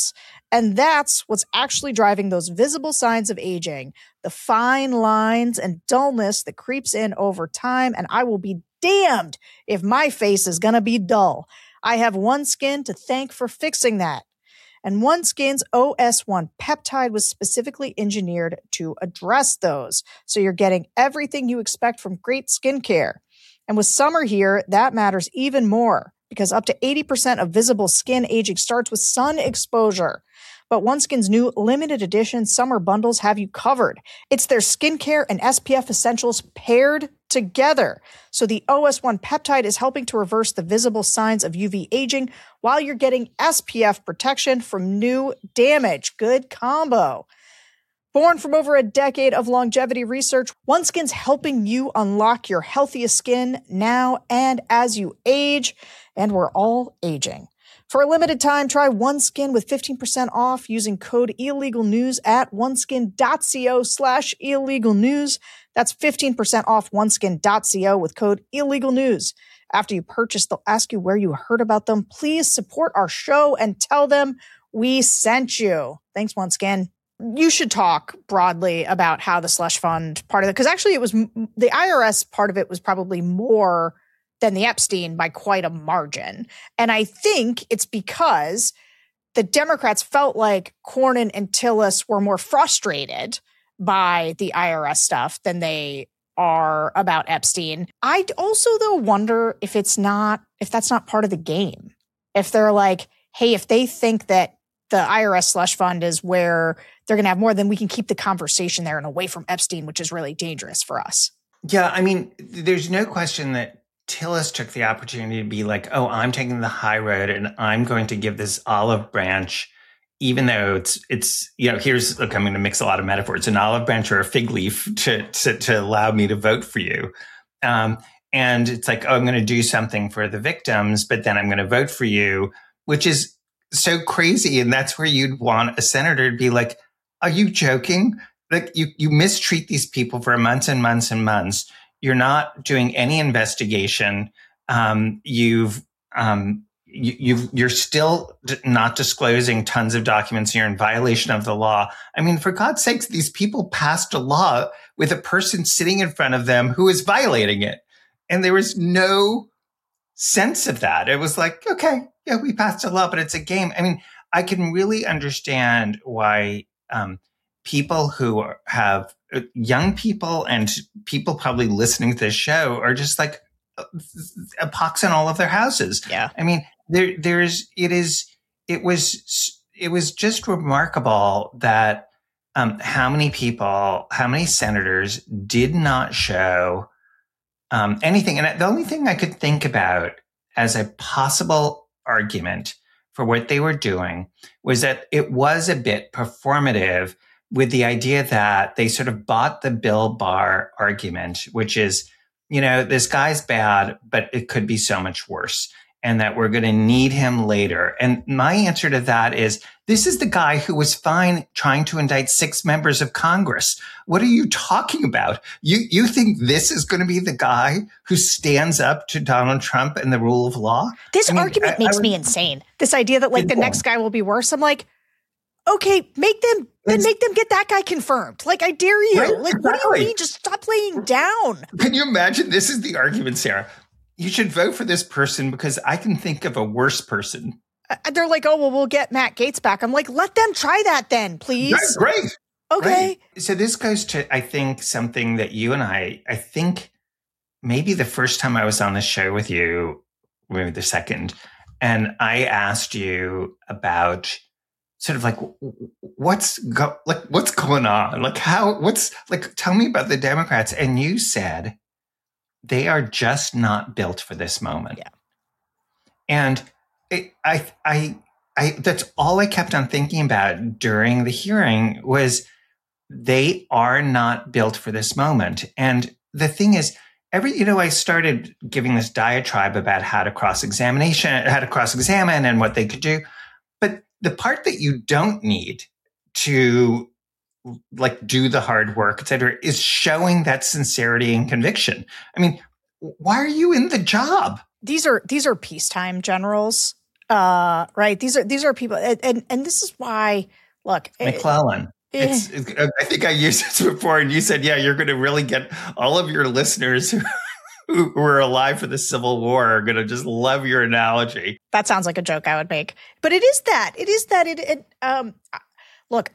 And that's what's actually driving those visible signs of aging, the fine lines and dullness that creeps in over time. And I will be damned if my face is going to be dull. I have OneSkin to thank for fixing that. And OneSkin's OS1 peptide was specifically engineered to address those. So you're getting everything you expect from great skincare. And with summer here, that matters even more because up to 80% of visible skin aging starts with sun exposure. But OneSkin's new limited edition summer bundles have you covered. It's their skincare and SPF essentials paired together. So the OS1 peptide is helping to reverse the visible signs of UV aging while you're getting SPF protection from new damage. Good combo. Born from over a decade of longevity research, OneSkin's helping you unlock your healthiest skin now and as you age, and we're all aging. For a limited time, try OneSkin with 15% off using code illegalnews at oneskin.co/illegalnews. That's 15% off oneskin.co with code illegalnews. After you purchase, they'll ask you where you heard about them. Please support our show and tell them we sent you. Thanks, OneSkin. You should talk broadly about how the slush fund part of it, because actually it was the IRS part of it was probably more than the Epstein by quite a margin. And I think it's because the Democrats felt like Cornyn and Tillis were more frustrated by the IRS stuff than they are about Epstein. I also, though, wonder if that's not part of the game. If they're like, hey, if they think that the IRS slush fund is where they're going to have more, then we can keep the conversation there and away from Epstein, which is really dangerous for us. Yeah, I mean, there's no question that Tillis took the opportunity to be like, oh, I'm taking the high road and I'm going to give this olive branch, even though it's here's, look, I'm going to mix a lot of metaphors, an olive branch or a fig leaf to allow me to vote for you. And it's like, oh, I'm going to do something for the victims, but then I'm going to vote for you, which is so crazy. And that's where you'd want a senator to be like, are you joking? Like you mistreat these people for months and months and months. You're not doing any investigation. You're still not disclosing tons of documents. You're in violation of the law. I mean, for God's sakes, these people passed a law with a person sitting in front of them who is violating it. And there was no sense of that. It was like, okay, yeah, we passed a law, but it's a game. I mean, I can really understand why people who have young people and people probably listening to this show are just like a pox in all of their houses. Yeah. I mean, it was just remarkable that how many senators did not show anything. And the only thing I could think about as a possible argument for what they were doing was that it was a bit performative, with the idea that they sort of bought the Bill Barr argument, which is, this guy's bad, but it could be so much worse, and that we're going to need him later. And my answer to that is, this is the guy who was fine trying to indict 6 members of Congress. What are you talking about? You think this is going to be the guy who stands up to Donald Trump and the rule of law? This argument makes me insane. This idea that the next guy will be worse. I'm like, okay, make them get that guy confirmed. Like, I dare you. Right, like, exactly. What do you mean? Just stop laying down. Can you imagine? This is the argument, Sarah. You should vote for this person because I can think of a worse person. They're like, oh, well, we'll get Matt Gaetz back. I'm like, let them try that then, please. That's great. Okay. Right. So this goes to, I think, something that you and I think maybe the first time I was on the show with you, maybe the second, and I asked you about sort of like, what's going on? Like tell me about the Democrats. And you said they are just not built for this moment. Yeah. And I that's all I kept on thinking about during the hearing was they are not built for this moment. And the thing is, I started giving this diatribe about how to cross-examine and what they could do. But the part that you don't need to do the hard work, et cetera, is showing that sincerity and conviction. I mean, why are you in the job? These are peacetime generals. Right. These are people, and this is why. Look, McClellan. I think I used this before, and you said, "Yeah, you're going to really get all of your listeners who were alive for the Civil War are going to just love your analogy." That sounds like a joke I would make, but it is that. Look,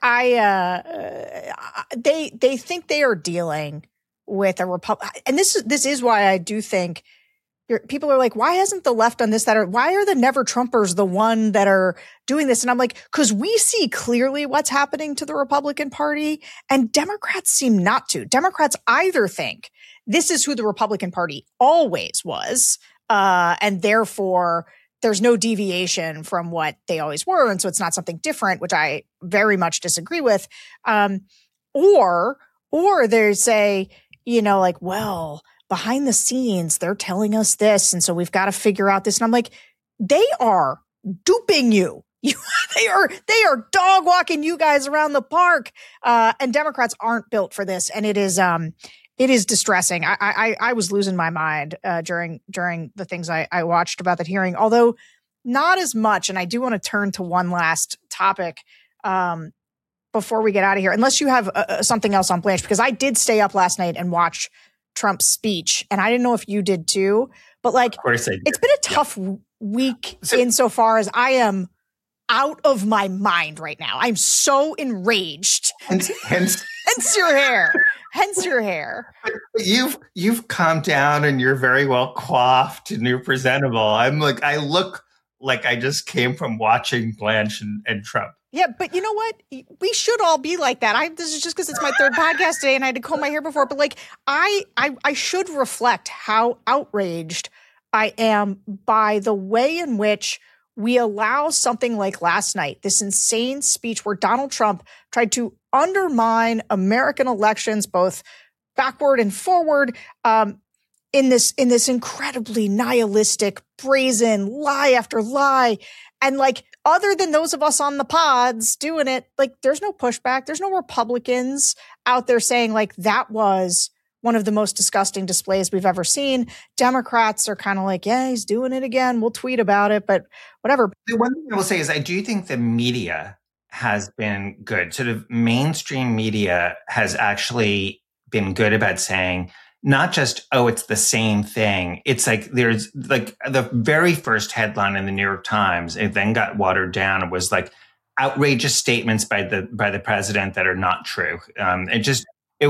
they think they are dealing with a republic, and this is why I do think people are like, why hasn't the left done this? Why are the never Trumpers the one that are doing this? And I'm like, because we see clearly what's happening to the Republican Party, and Democrats seem not to. Democrats either think this is who the Republican Party always was, and therefore there's no deviation from what they always were, and so it's not something different, which I very much disagree with. Or they say, like, well, behind the scenes, they're telling us this, and so we've got to figure out this. And I'm like, they are duping you. They are dog walking you guys around the park. And Democrats aren't built for this, and it is distressing. I was losing my mind during the things I watched about that hearing, although not as much. And I do want to turn to one last topic before we get out of here, unless you have something else on Blanche, because I did stay up last night and watch Trump's speech, and I didn't know if you did too, but like, of course I did. It's been a tough week insofar as I am out of my mind right now. I'm so enraged. Hence your hair. Hence your hair. You've calmed down, and you're very well coiffed, and you're presentable. I'm like, I look like I just came from watching Blanche and Trump. Yeah, but you know what? We should all be like that. This is just because it's my third podcast today, and I had to comb my hair before. But like, I should reflect how outraged I am by the way in which we allow something like last night, this insane speech where Donald Trump tried to undermine American elections, both backward and forward, in this incredibly nihilistic, brazen lie after lie. And like, other than those of us on the pods doing it, like, there's no pushback. There's no Republicans out there saying like that was one of the most disgusting displays we've ever seen. Democrats are kind of like, yeah, he's doing it again. We'll tweet about it, but whatever. The one thing I will say is I do think the media has been good. Sort of mainstream media has actually been good about saying, not just, oh, it's the same thing. It's like, there's like the very first headline in the New York Times, it then got watered down. It was like outrageous statements by the president that are not true. There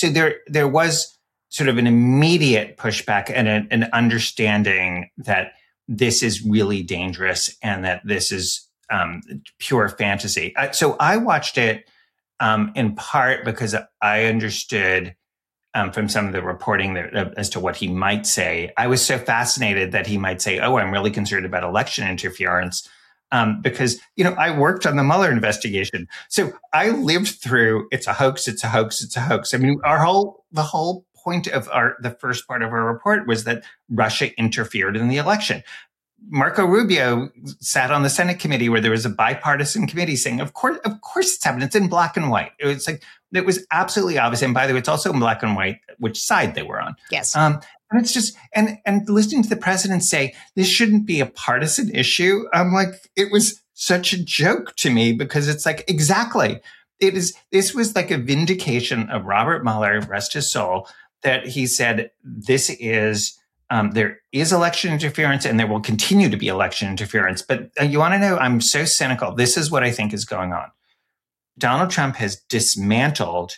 was sort of an immediate pushback and an understanding that this is really dangerous and that this is pure fantasy. So I watched it in part because I understood from some of the reporting as to what he might say. I was so fascinated that he might say, oh, I'm really concerned about election interference because, I worked on the Mueller investigation. So I lived through, it's a hoax, it's a hoax, it's a hoax. I mean, the whole point of the first part of our report was that Russia interfered in the election. Marco Rubio sat on the Senate committee where there was a bipartisan committee saying, of course it's happening. It's in black and white. It was absolutely obvious. And by the way, it's also in black and white which side they were on. Yes. And it's just, and listening to the president say, this shouldn't be a partisan issue. I'm like, it was such a joke to me because it's like, exactly. This was like a vindication of Robert Mueller, rest his soul, that he said, this is, there is election interference and there will continue to be election interference. But you want to know, I'm so cynical. This is what I think is going on. Donald Trump has dismantled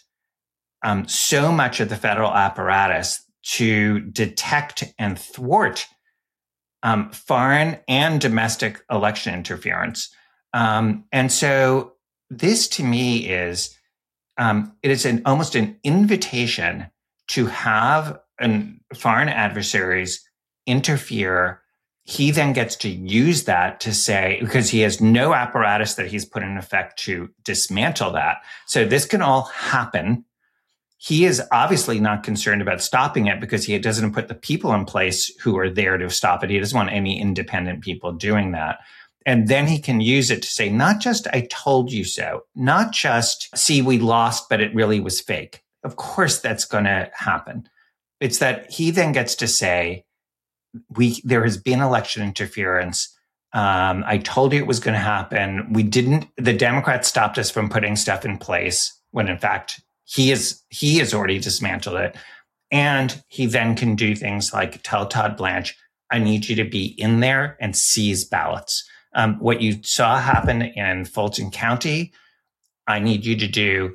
so much of the federal apparatus to detect and thwart foreign and domestic election interference. And so this to me is, it is almost an invitation to have foreign adversaries interfere. He then gets to use that to say, because he has no apparatus that he's put in effect to dismantle that. So this can all happen. He is obviously not concerned about stopping it because he doesn't put the people in place who are there to stop it. He doesn't want any independent people doing that. And then he can use it to say, not just, I told you so, not just, see, we lost, but it really was fake. Of course, that's going to happen. It's that he then gets to say, there has been election interference. I told you it was going to happen. The Democrats stopped us from putting stuff in place when in fact he has already dismantled it. And he then can do things like tell Todd Blanche, I need you to be in there and seize ballots. What you saw happen in Fulton County, I need you to do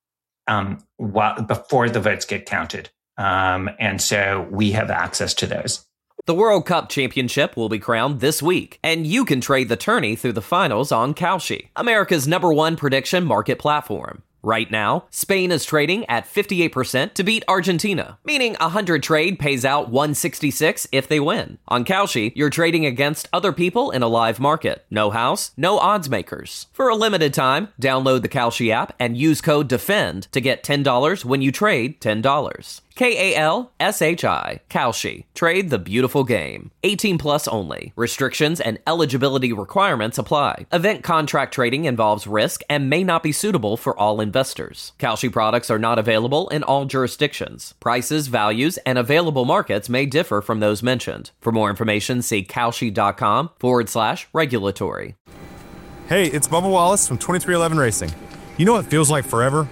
before the votes get counted. And so we have access to those. The World Cup Championship will be crowned this week, and you can trade the tourney through the finals on Kalshi, America's #1 prediction market platform. Right now, Spain is trading at 58% to beat Argentina, meaning 100 trade pays out 166 if they win. On Kalshi, you're trading against other people in a live market. No house, no odds makers. For a limited time, download the Kalshi app and use code DEFEND to get $10 when you trade $10. KALSHI, Kalshi. Trade the beautiful game. 18 plus only. Restrictions and eligibility requirements apply. Event contract trading involves risk and may not be suitable for all investors. Kalshi products are not available in all jurisdictions. Prices, values, and available markets may differ from those mentioned. For more information, see kalshi.com/regulatory. Hey, it's Bubba Wallace from 2311 Racing. You know what feels like forever?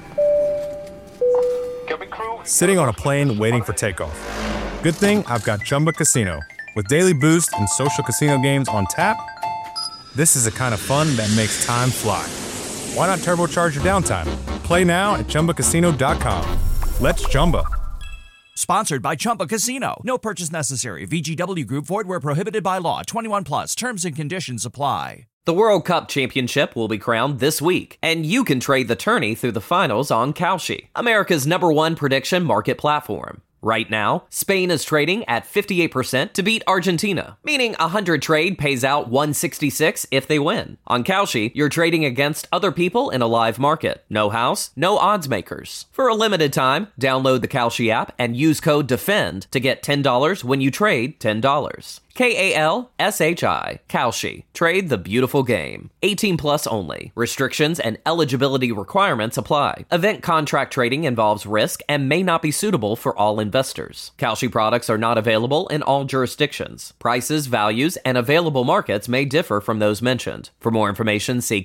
Sitting on a plane waiting for takeoff. Good thing I've got Chumba Casino. With daily boost and social casino games on tap, this is the kind of fun that makes time fly. Why not turbocharge your downtime? Play now at ChumbaCasino.com. Let's Chumba. Sponsored by Chumba Casino. No purchase necessary. VGW Group. Void where prohibited by law. 21 plus. Terms and conditions apply. The World Cup Championship will be crowned this week, and you can trade the tourney through the finals on Kalshi, America's #1 prediction market platform. Right now, Spain is trading at 58% to beat Argentina, meaning 100 trade pays out 166 if they win. On Kalshi, you're trading against other people in a live market. No house, no odds makers. For a limited time, download the Kalshi app and use code DEFEND to get $10 when you trade $10. KALSHI, Kalshi. Trade the beautiful game. 18 plus only. Restrictions and eligibility requirements apply. Event contract trading involves risk and may not be suitable for all investors. Kalshi products are not available in all jurisdictions. Prices, values, and available markets may differ from those mentioned. For more information, see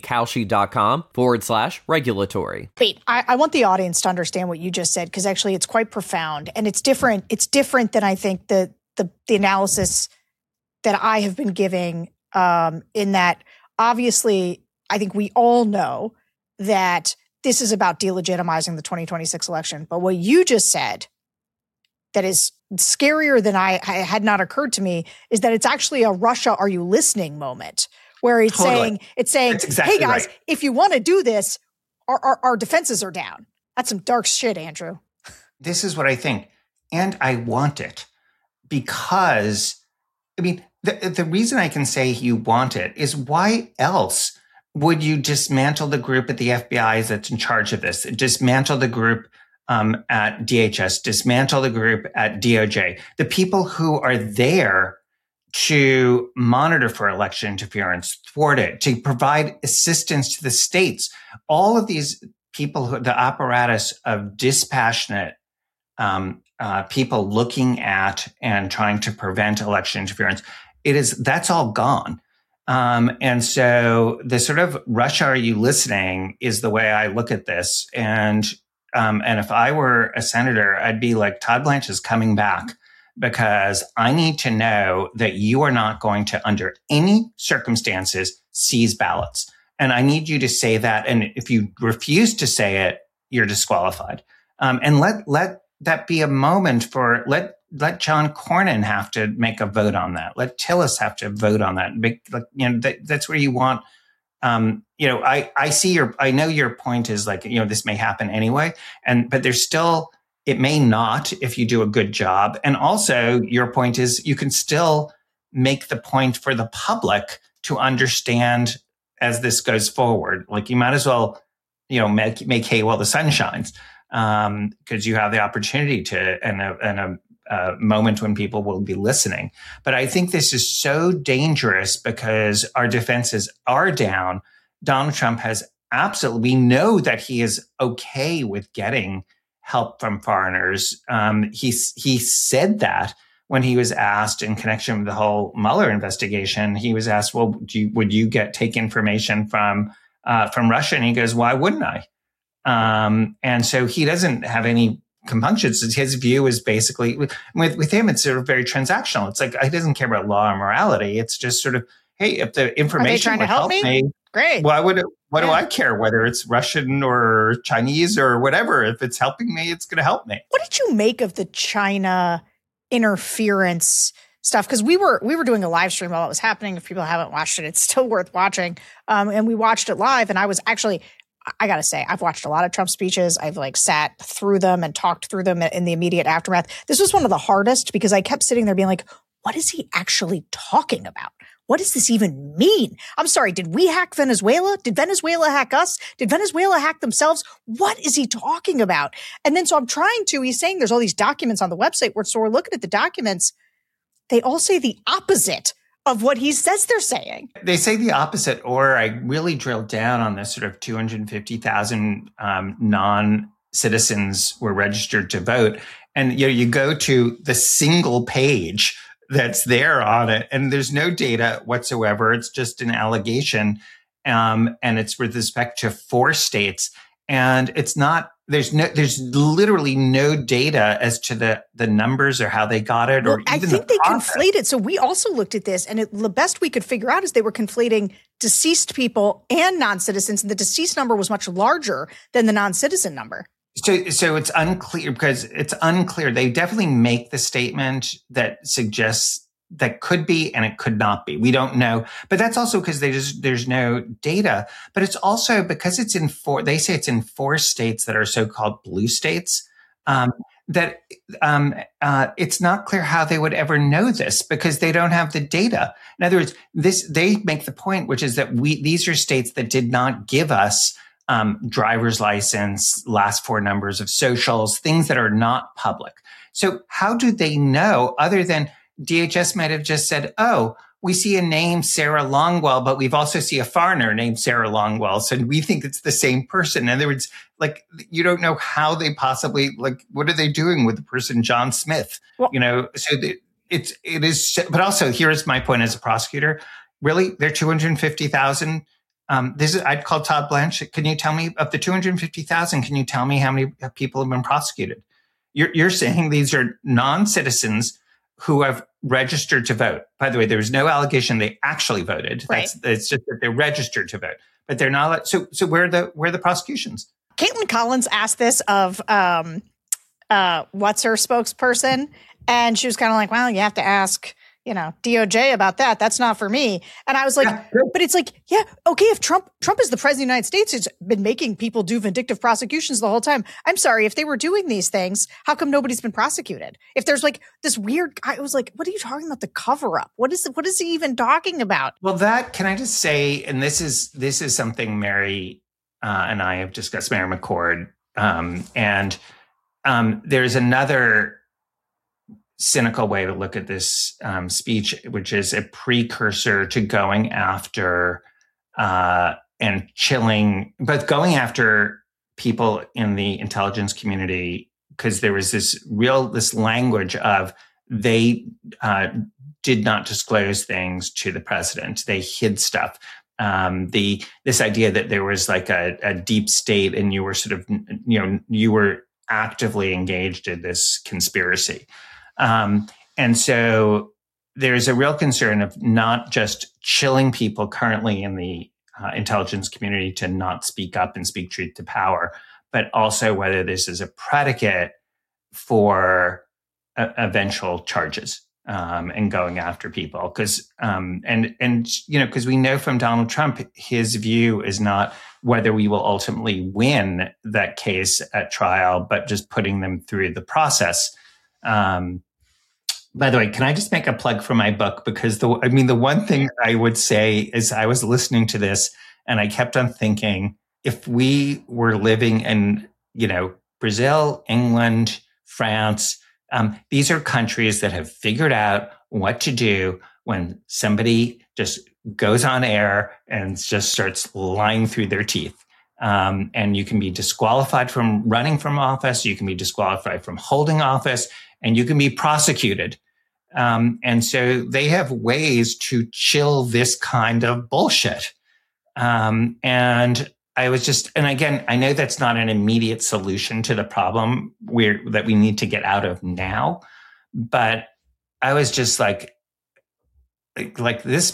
kalshi.com/regulatory. Wait, I want the audience to understand what you just said, because actually it's quite profound and it's different. It's different than I think the analysis that I have been giving, in that obviously I think we all know that this is about delegitimizing the 2026 election. But what you just said that is scarier than I had not occurred to me is that it's actually a Russia, are you listening moment, where it's saying, exactly, hey guys, right, if you want to do this, our defenses are down. That's some dark shit, Andrew. This is what I think. And I want it because, I mean, the reason I can say you want it is why else would you dismantle the group at the FBI that's in charge of this, dismantle the group at DHS, dismantle the group at DOJ, the people who are there to monitor for election interference, thwart it, to provide assistance to the states. All of these people, the apparatus of dispassionate people looking at and trying to prevent election interference, that's all gone. And so the sort of Russia, are you listening is the way I look at this. And if I were a senator, I'd be like, Todd Blanche is coming back because I need to know that you are not going to, under any circumstances, seize ballots. And I need you to say that. And if you refuse to say it, you're disqualified. And let that be a moment for, let John Cornyn have to make a vote on that. Let Tillis have to vote on that. That's where you want, I know your point is like, this may happen anyway. But there's still, it may not if you do a good job. And also your point is you can still make the point for the public to understand as this goes forward. Like you might as well, make hay while the sun shines. Because you have the opportunity to, and a moment when people will be listening. But I think this is so dangerous because our defenses are down. Donald Trump has we know that he is okay with getting help from foreigners. He said that when he was asked in connection with the whole Mueller investigation, he was asked, well, would you take information from Russia? And he goes, why wouldn't I? And so he doesn't have any compunctions. His view is basically, with him, it's sort of very transactional. It's like, he doesn't care about law or morality. It's just sort of, hey, if the information would help me, great. Why would it? What do I care whether it's Russian or Chinese or whatever? If it's helping me, it's going to help me. What did you make of the China interference stuff? Because we were doing a live stream while it was happening. If people haven't watched it, it's still worth watching. And we watched it live. And I was actually, I got to say, I've watched a lot of Trump speeches. I've sat through them and talked through them in the immediate aftermath. This was one of the hardest because I kept sitting there being like, what is he actually talking about? What does this even mean? I'm sorry, did we hack Venezuela? Did Venezuela hack us? Did Venezuela hack themselves? What is he talking about? And then so I'm he's saying there's all these documents on the website so we're looking at the documents. They all say the opposite of what he says they're saying. They say the opposite, or I really drilled down on this sort of 250,000 non-citizens were registered to vote. And you go to the single page that's there on it, and there's no data whatsoever. It's just an allegation, and it's with respect to 4 states. And it's not. There's literally no data as to the numbers or how they got it, or even I think they conflated. So we also looked at this, and the best we could figure out is they were conflating deceased people and non-citizens, and the deceased number was much larger than the non-citizen number. So it's unclear because it's unclear. They definitely make the statement that suggests that could be and it could not be. We don't know, but that's also because there's no data. But it's also because it's in 4. They say it's in 4 states that are so-called blue states. It's not clear how they would ever know this because they don't have the data. In other words, they make the point, which is that these are states that did not give us driver's license, last 4 numbers of socials, things that are not public. So how do they know other than DHS might have just said, oh, we see a name, Sarah Longwell, but we've also see a foreigner named Sarah Longwell. So we think it's the same person. In other words, you don't know how they possibly, what are they doing with the person, John Smith? Well, so it is, but also here's my point as a prosecutor. Really, they're 250,000. I'd call Todd Blanche. Can you tell me of the 250,000? Can you tell me how many people have been prosecuted? You're saying these are non-citizens who have registered to vote. By the way, there was no allegation they actually voted. Right. It's just that they're registered to vote, but they're not. So where are the prosecutions? Caitlin Collins asked this of what's her spokesperson, and she was kind of like, well, you have to ask DOJ about that. That's not for me. And I was like, but it's like, yeah, okay. If Trump is the president of the United States, has been making people do vindictive prosecutions the whole time. I'm sorry. If they were doing these things, how come nobody's been prosecuted? If there's this weird, I was like, what are you talking about? The cover up? What is he even talking about? Well, can I just say, and this is something Mary and I have discussed, Mary McCord, and there's another cynical way to look at this speech, which is a precursor to going after and chilling, but going after people in the intelligence community, because there was this language of they did not disclose things to the president. They hid stuff. This idea that there was a deep state and you were sort of, you were actively engaged in this conspiracy. And so there's a real concern of not just chilling people currently in the intelligence community to not speak up and speak truth to power, but also whether this is a predicate for eventual charges and going after people. Because because we know from Donald Trump, his view is not whether we will ultimately win that case at trial, but just putting them through the process. By the way, can I just make a plug for my book? Because the one thing I would say is I was listening to this and I kept on thinking, if we were living in, Brazil, England, France, these are countries that have figured out what to do when somebody just goes on air and just starts lying through their teeth. And you can be disqualified from running from office. You can be disqualified from holding office, and you can be prosecuted. And so they have ways to chill this kind of bullshit. And again, I know that's not an immediate solution to the problem that we need to get out of now, but I was just like this,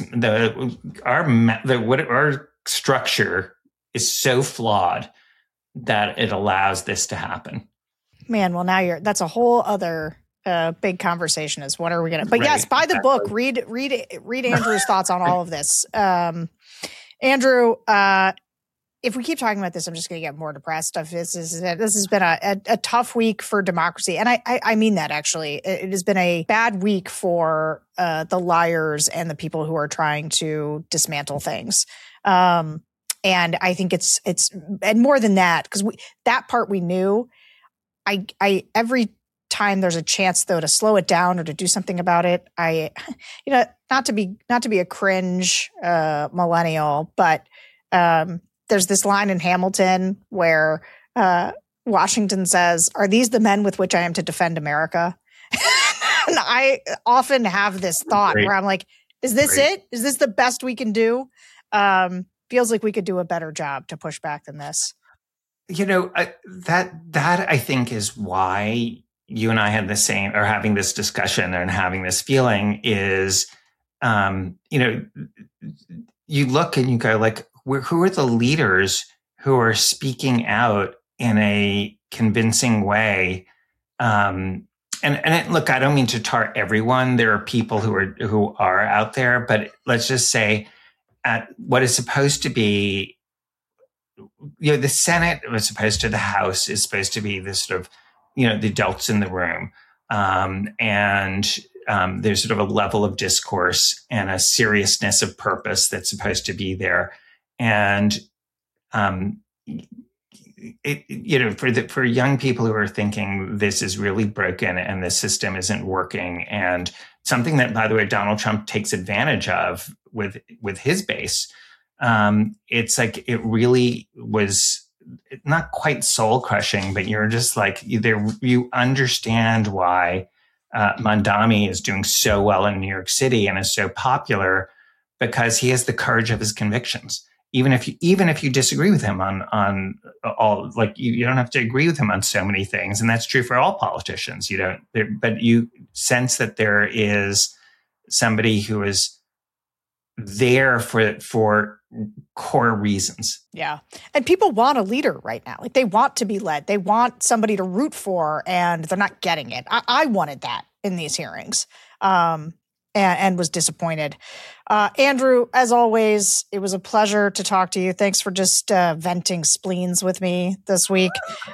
our structure is so flawed that it allows this to happen. Man, well, now that's a whole other big conversation is what are we going to, but right, yes, buy the book, read Andrew's thoughts on all of this. Andrew, if we keep talking about this, I'm just going to get more depressed. This has been a tough week for democracy. And I mean that actually. It has been a bad week for the liars and the people who are trying to dismantle things. And I think it's and more than that, because that part we knew. I every time there's a chance though to slow it down or to do something about it, not to be a cringe millennial, but there's this line in Hamilton where Washington says, "Are these the men with which I am to defend America?" And I often have this thought where I'm like, "Is this it? Is this the best we can do?" Feels like we could do a better job to push back than this. That I think is why you and I had the same, or having this discussion and having this feeling is, you look and you go like, who are the leaders who are speaking out in a convincing way? And look, I don't mean to tar everyone. There are people who are out there, but let's just say at what is supposed to be, the Senate was supposed to, the House is supposed to be this sort of, the adults in the room. And there's sort of a level of discourse and a seriousness of purpose that's supposed to be there. And, for young people who are thinking this is really broken and the system isn't working, and something that, by the way, Donald Trump takes advantage of with his base, it's like, it really was not quite soul crushing, but you're just like, you understand why Mamdani is doing so well in New York City and is so popular, because he has the courage of his convictions. Even if you disagree with him on all, like you don't have to agree with him on so many things, and that's true for all politicians. But you sense that there is somebody who is there for core reasons. Yeah. And people want a leader right now. Like, they want to be led. They want somebody to root for, and they're not getting it. I wanted that in these hearings, and was disappointed. Andrew, as always, it was a pleasure to talk to you. Thanks for just venting spleens with me this week.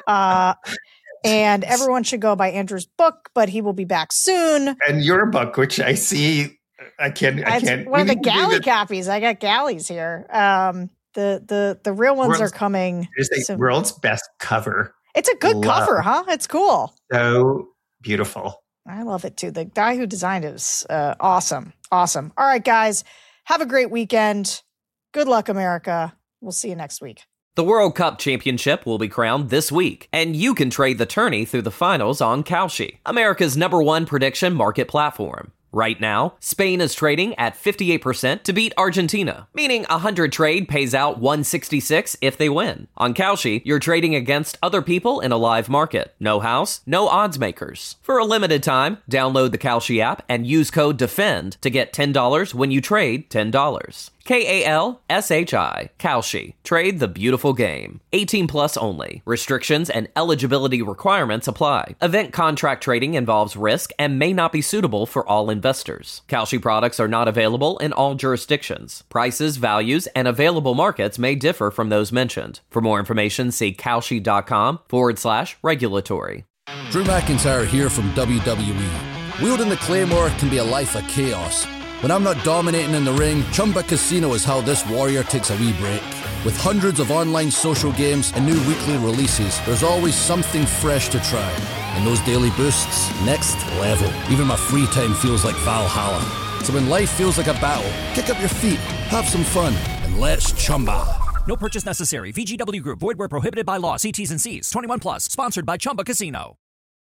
And everyone should go buy Andrew's book, but he will be back soon. And your book, which I see, I can't. One of the galley copies. I got galleys here. The real ones are coming. It's the world's best cover. It's a good cover, huh? It's cool. So beautiful. I love it too. The guy who designed it was awesome. Awesome. All right, guys. Have a great weekend. Good luck, America. We'll see you next week. The World Cup Championship will be crowned this week, and you can trade the tourney through the finals on Kalshi, America's #1 prediction market platform. Right now, Spain is trading at 58% to beat Argentina, meaning 100 trade pays out 166 if they win. On Kalshi, you're trading against other people in a live market. No house, no odds makers. For a limited time, download the Kalshi app and use code DEFEND to get $10 when you trade $10. Kalshi. Kalshi. Trade the beautiful game. 18 plus only. Restrictions and eligibility requirements apply. Event contract trading involves risk and may not be suitable for all investors. Kalshi products are not available in all jurisdictions. Prices, values, and available markets may differ from those mentioned. For more information, see kalshi.com/regulatory. Drew McIntyre here from WWE. Wielding the Claymore can be a life of chaos. When I'm not dominating in the ring, Chumba Casino is how this warrior takes a wee break. With hundreds of online social games and new weekly releases, there's always something fresh to try. And those daily boosts, next level. Even my free time feels like Valhalla. So when life feels like a battle, kick up your feet, have some fun, and let's Chumba. No purchase necessary. VGW Group. Void where prohibited by law. See T's and C's. 21 plus. Sponsored by Chumba Casino.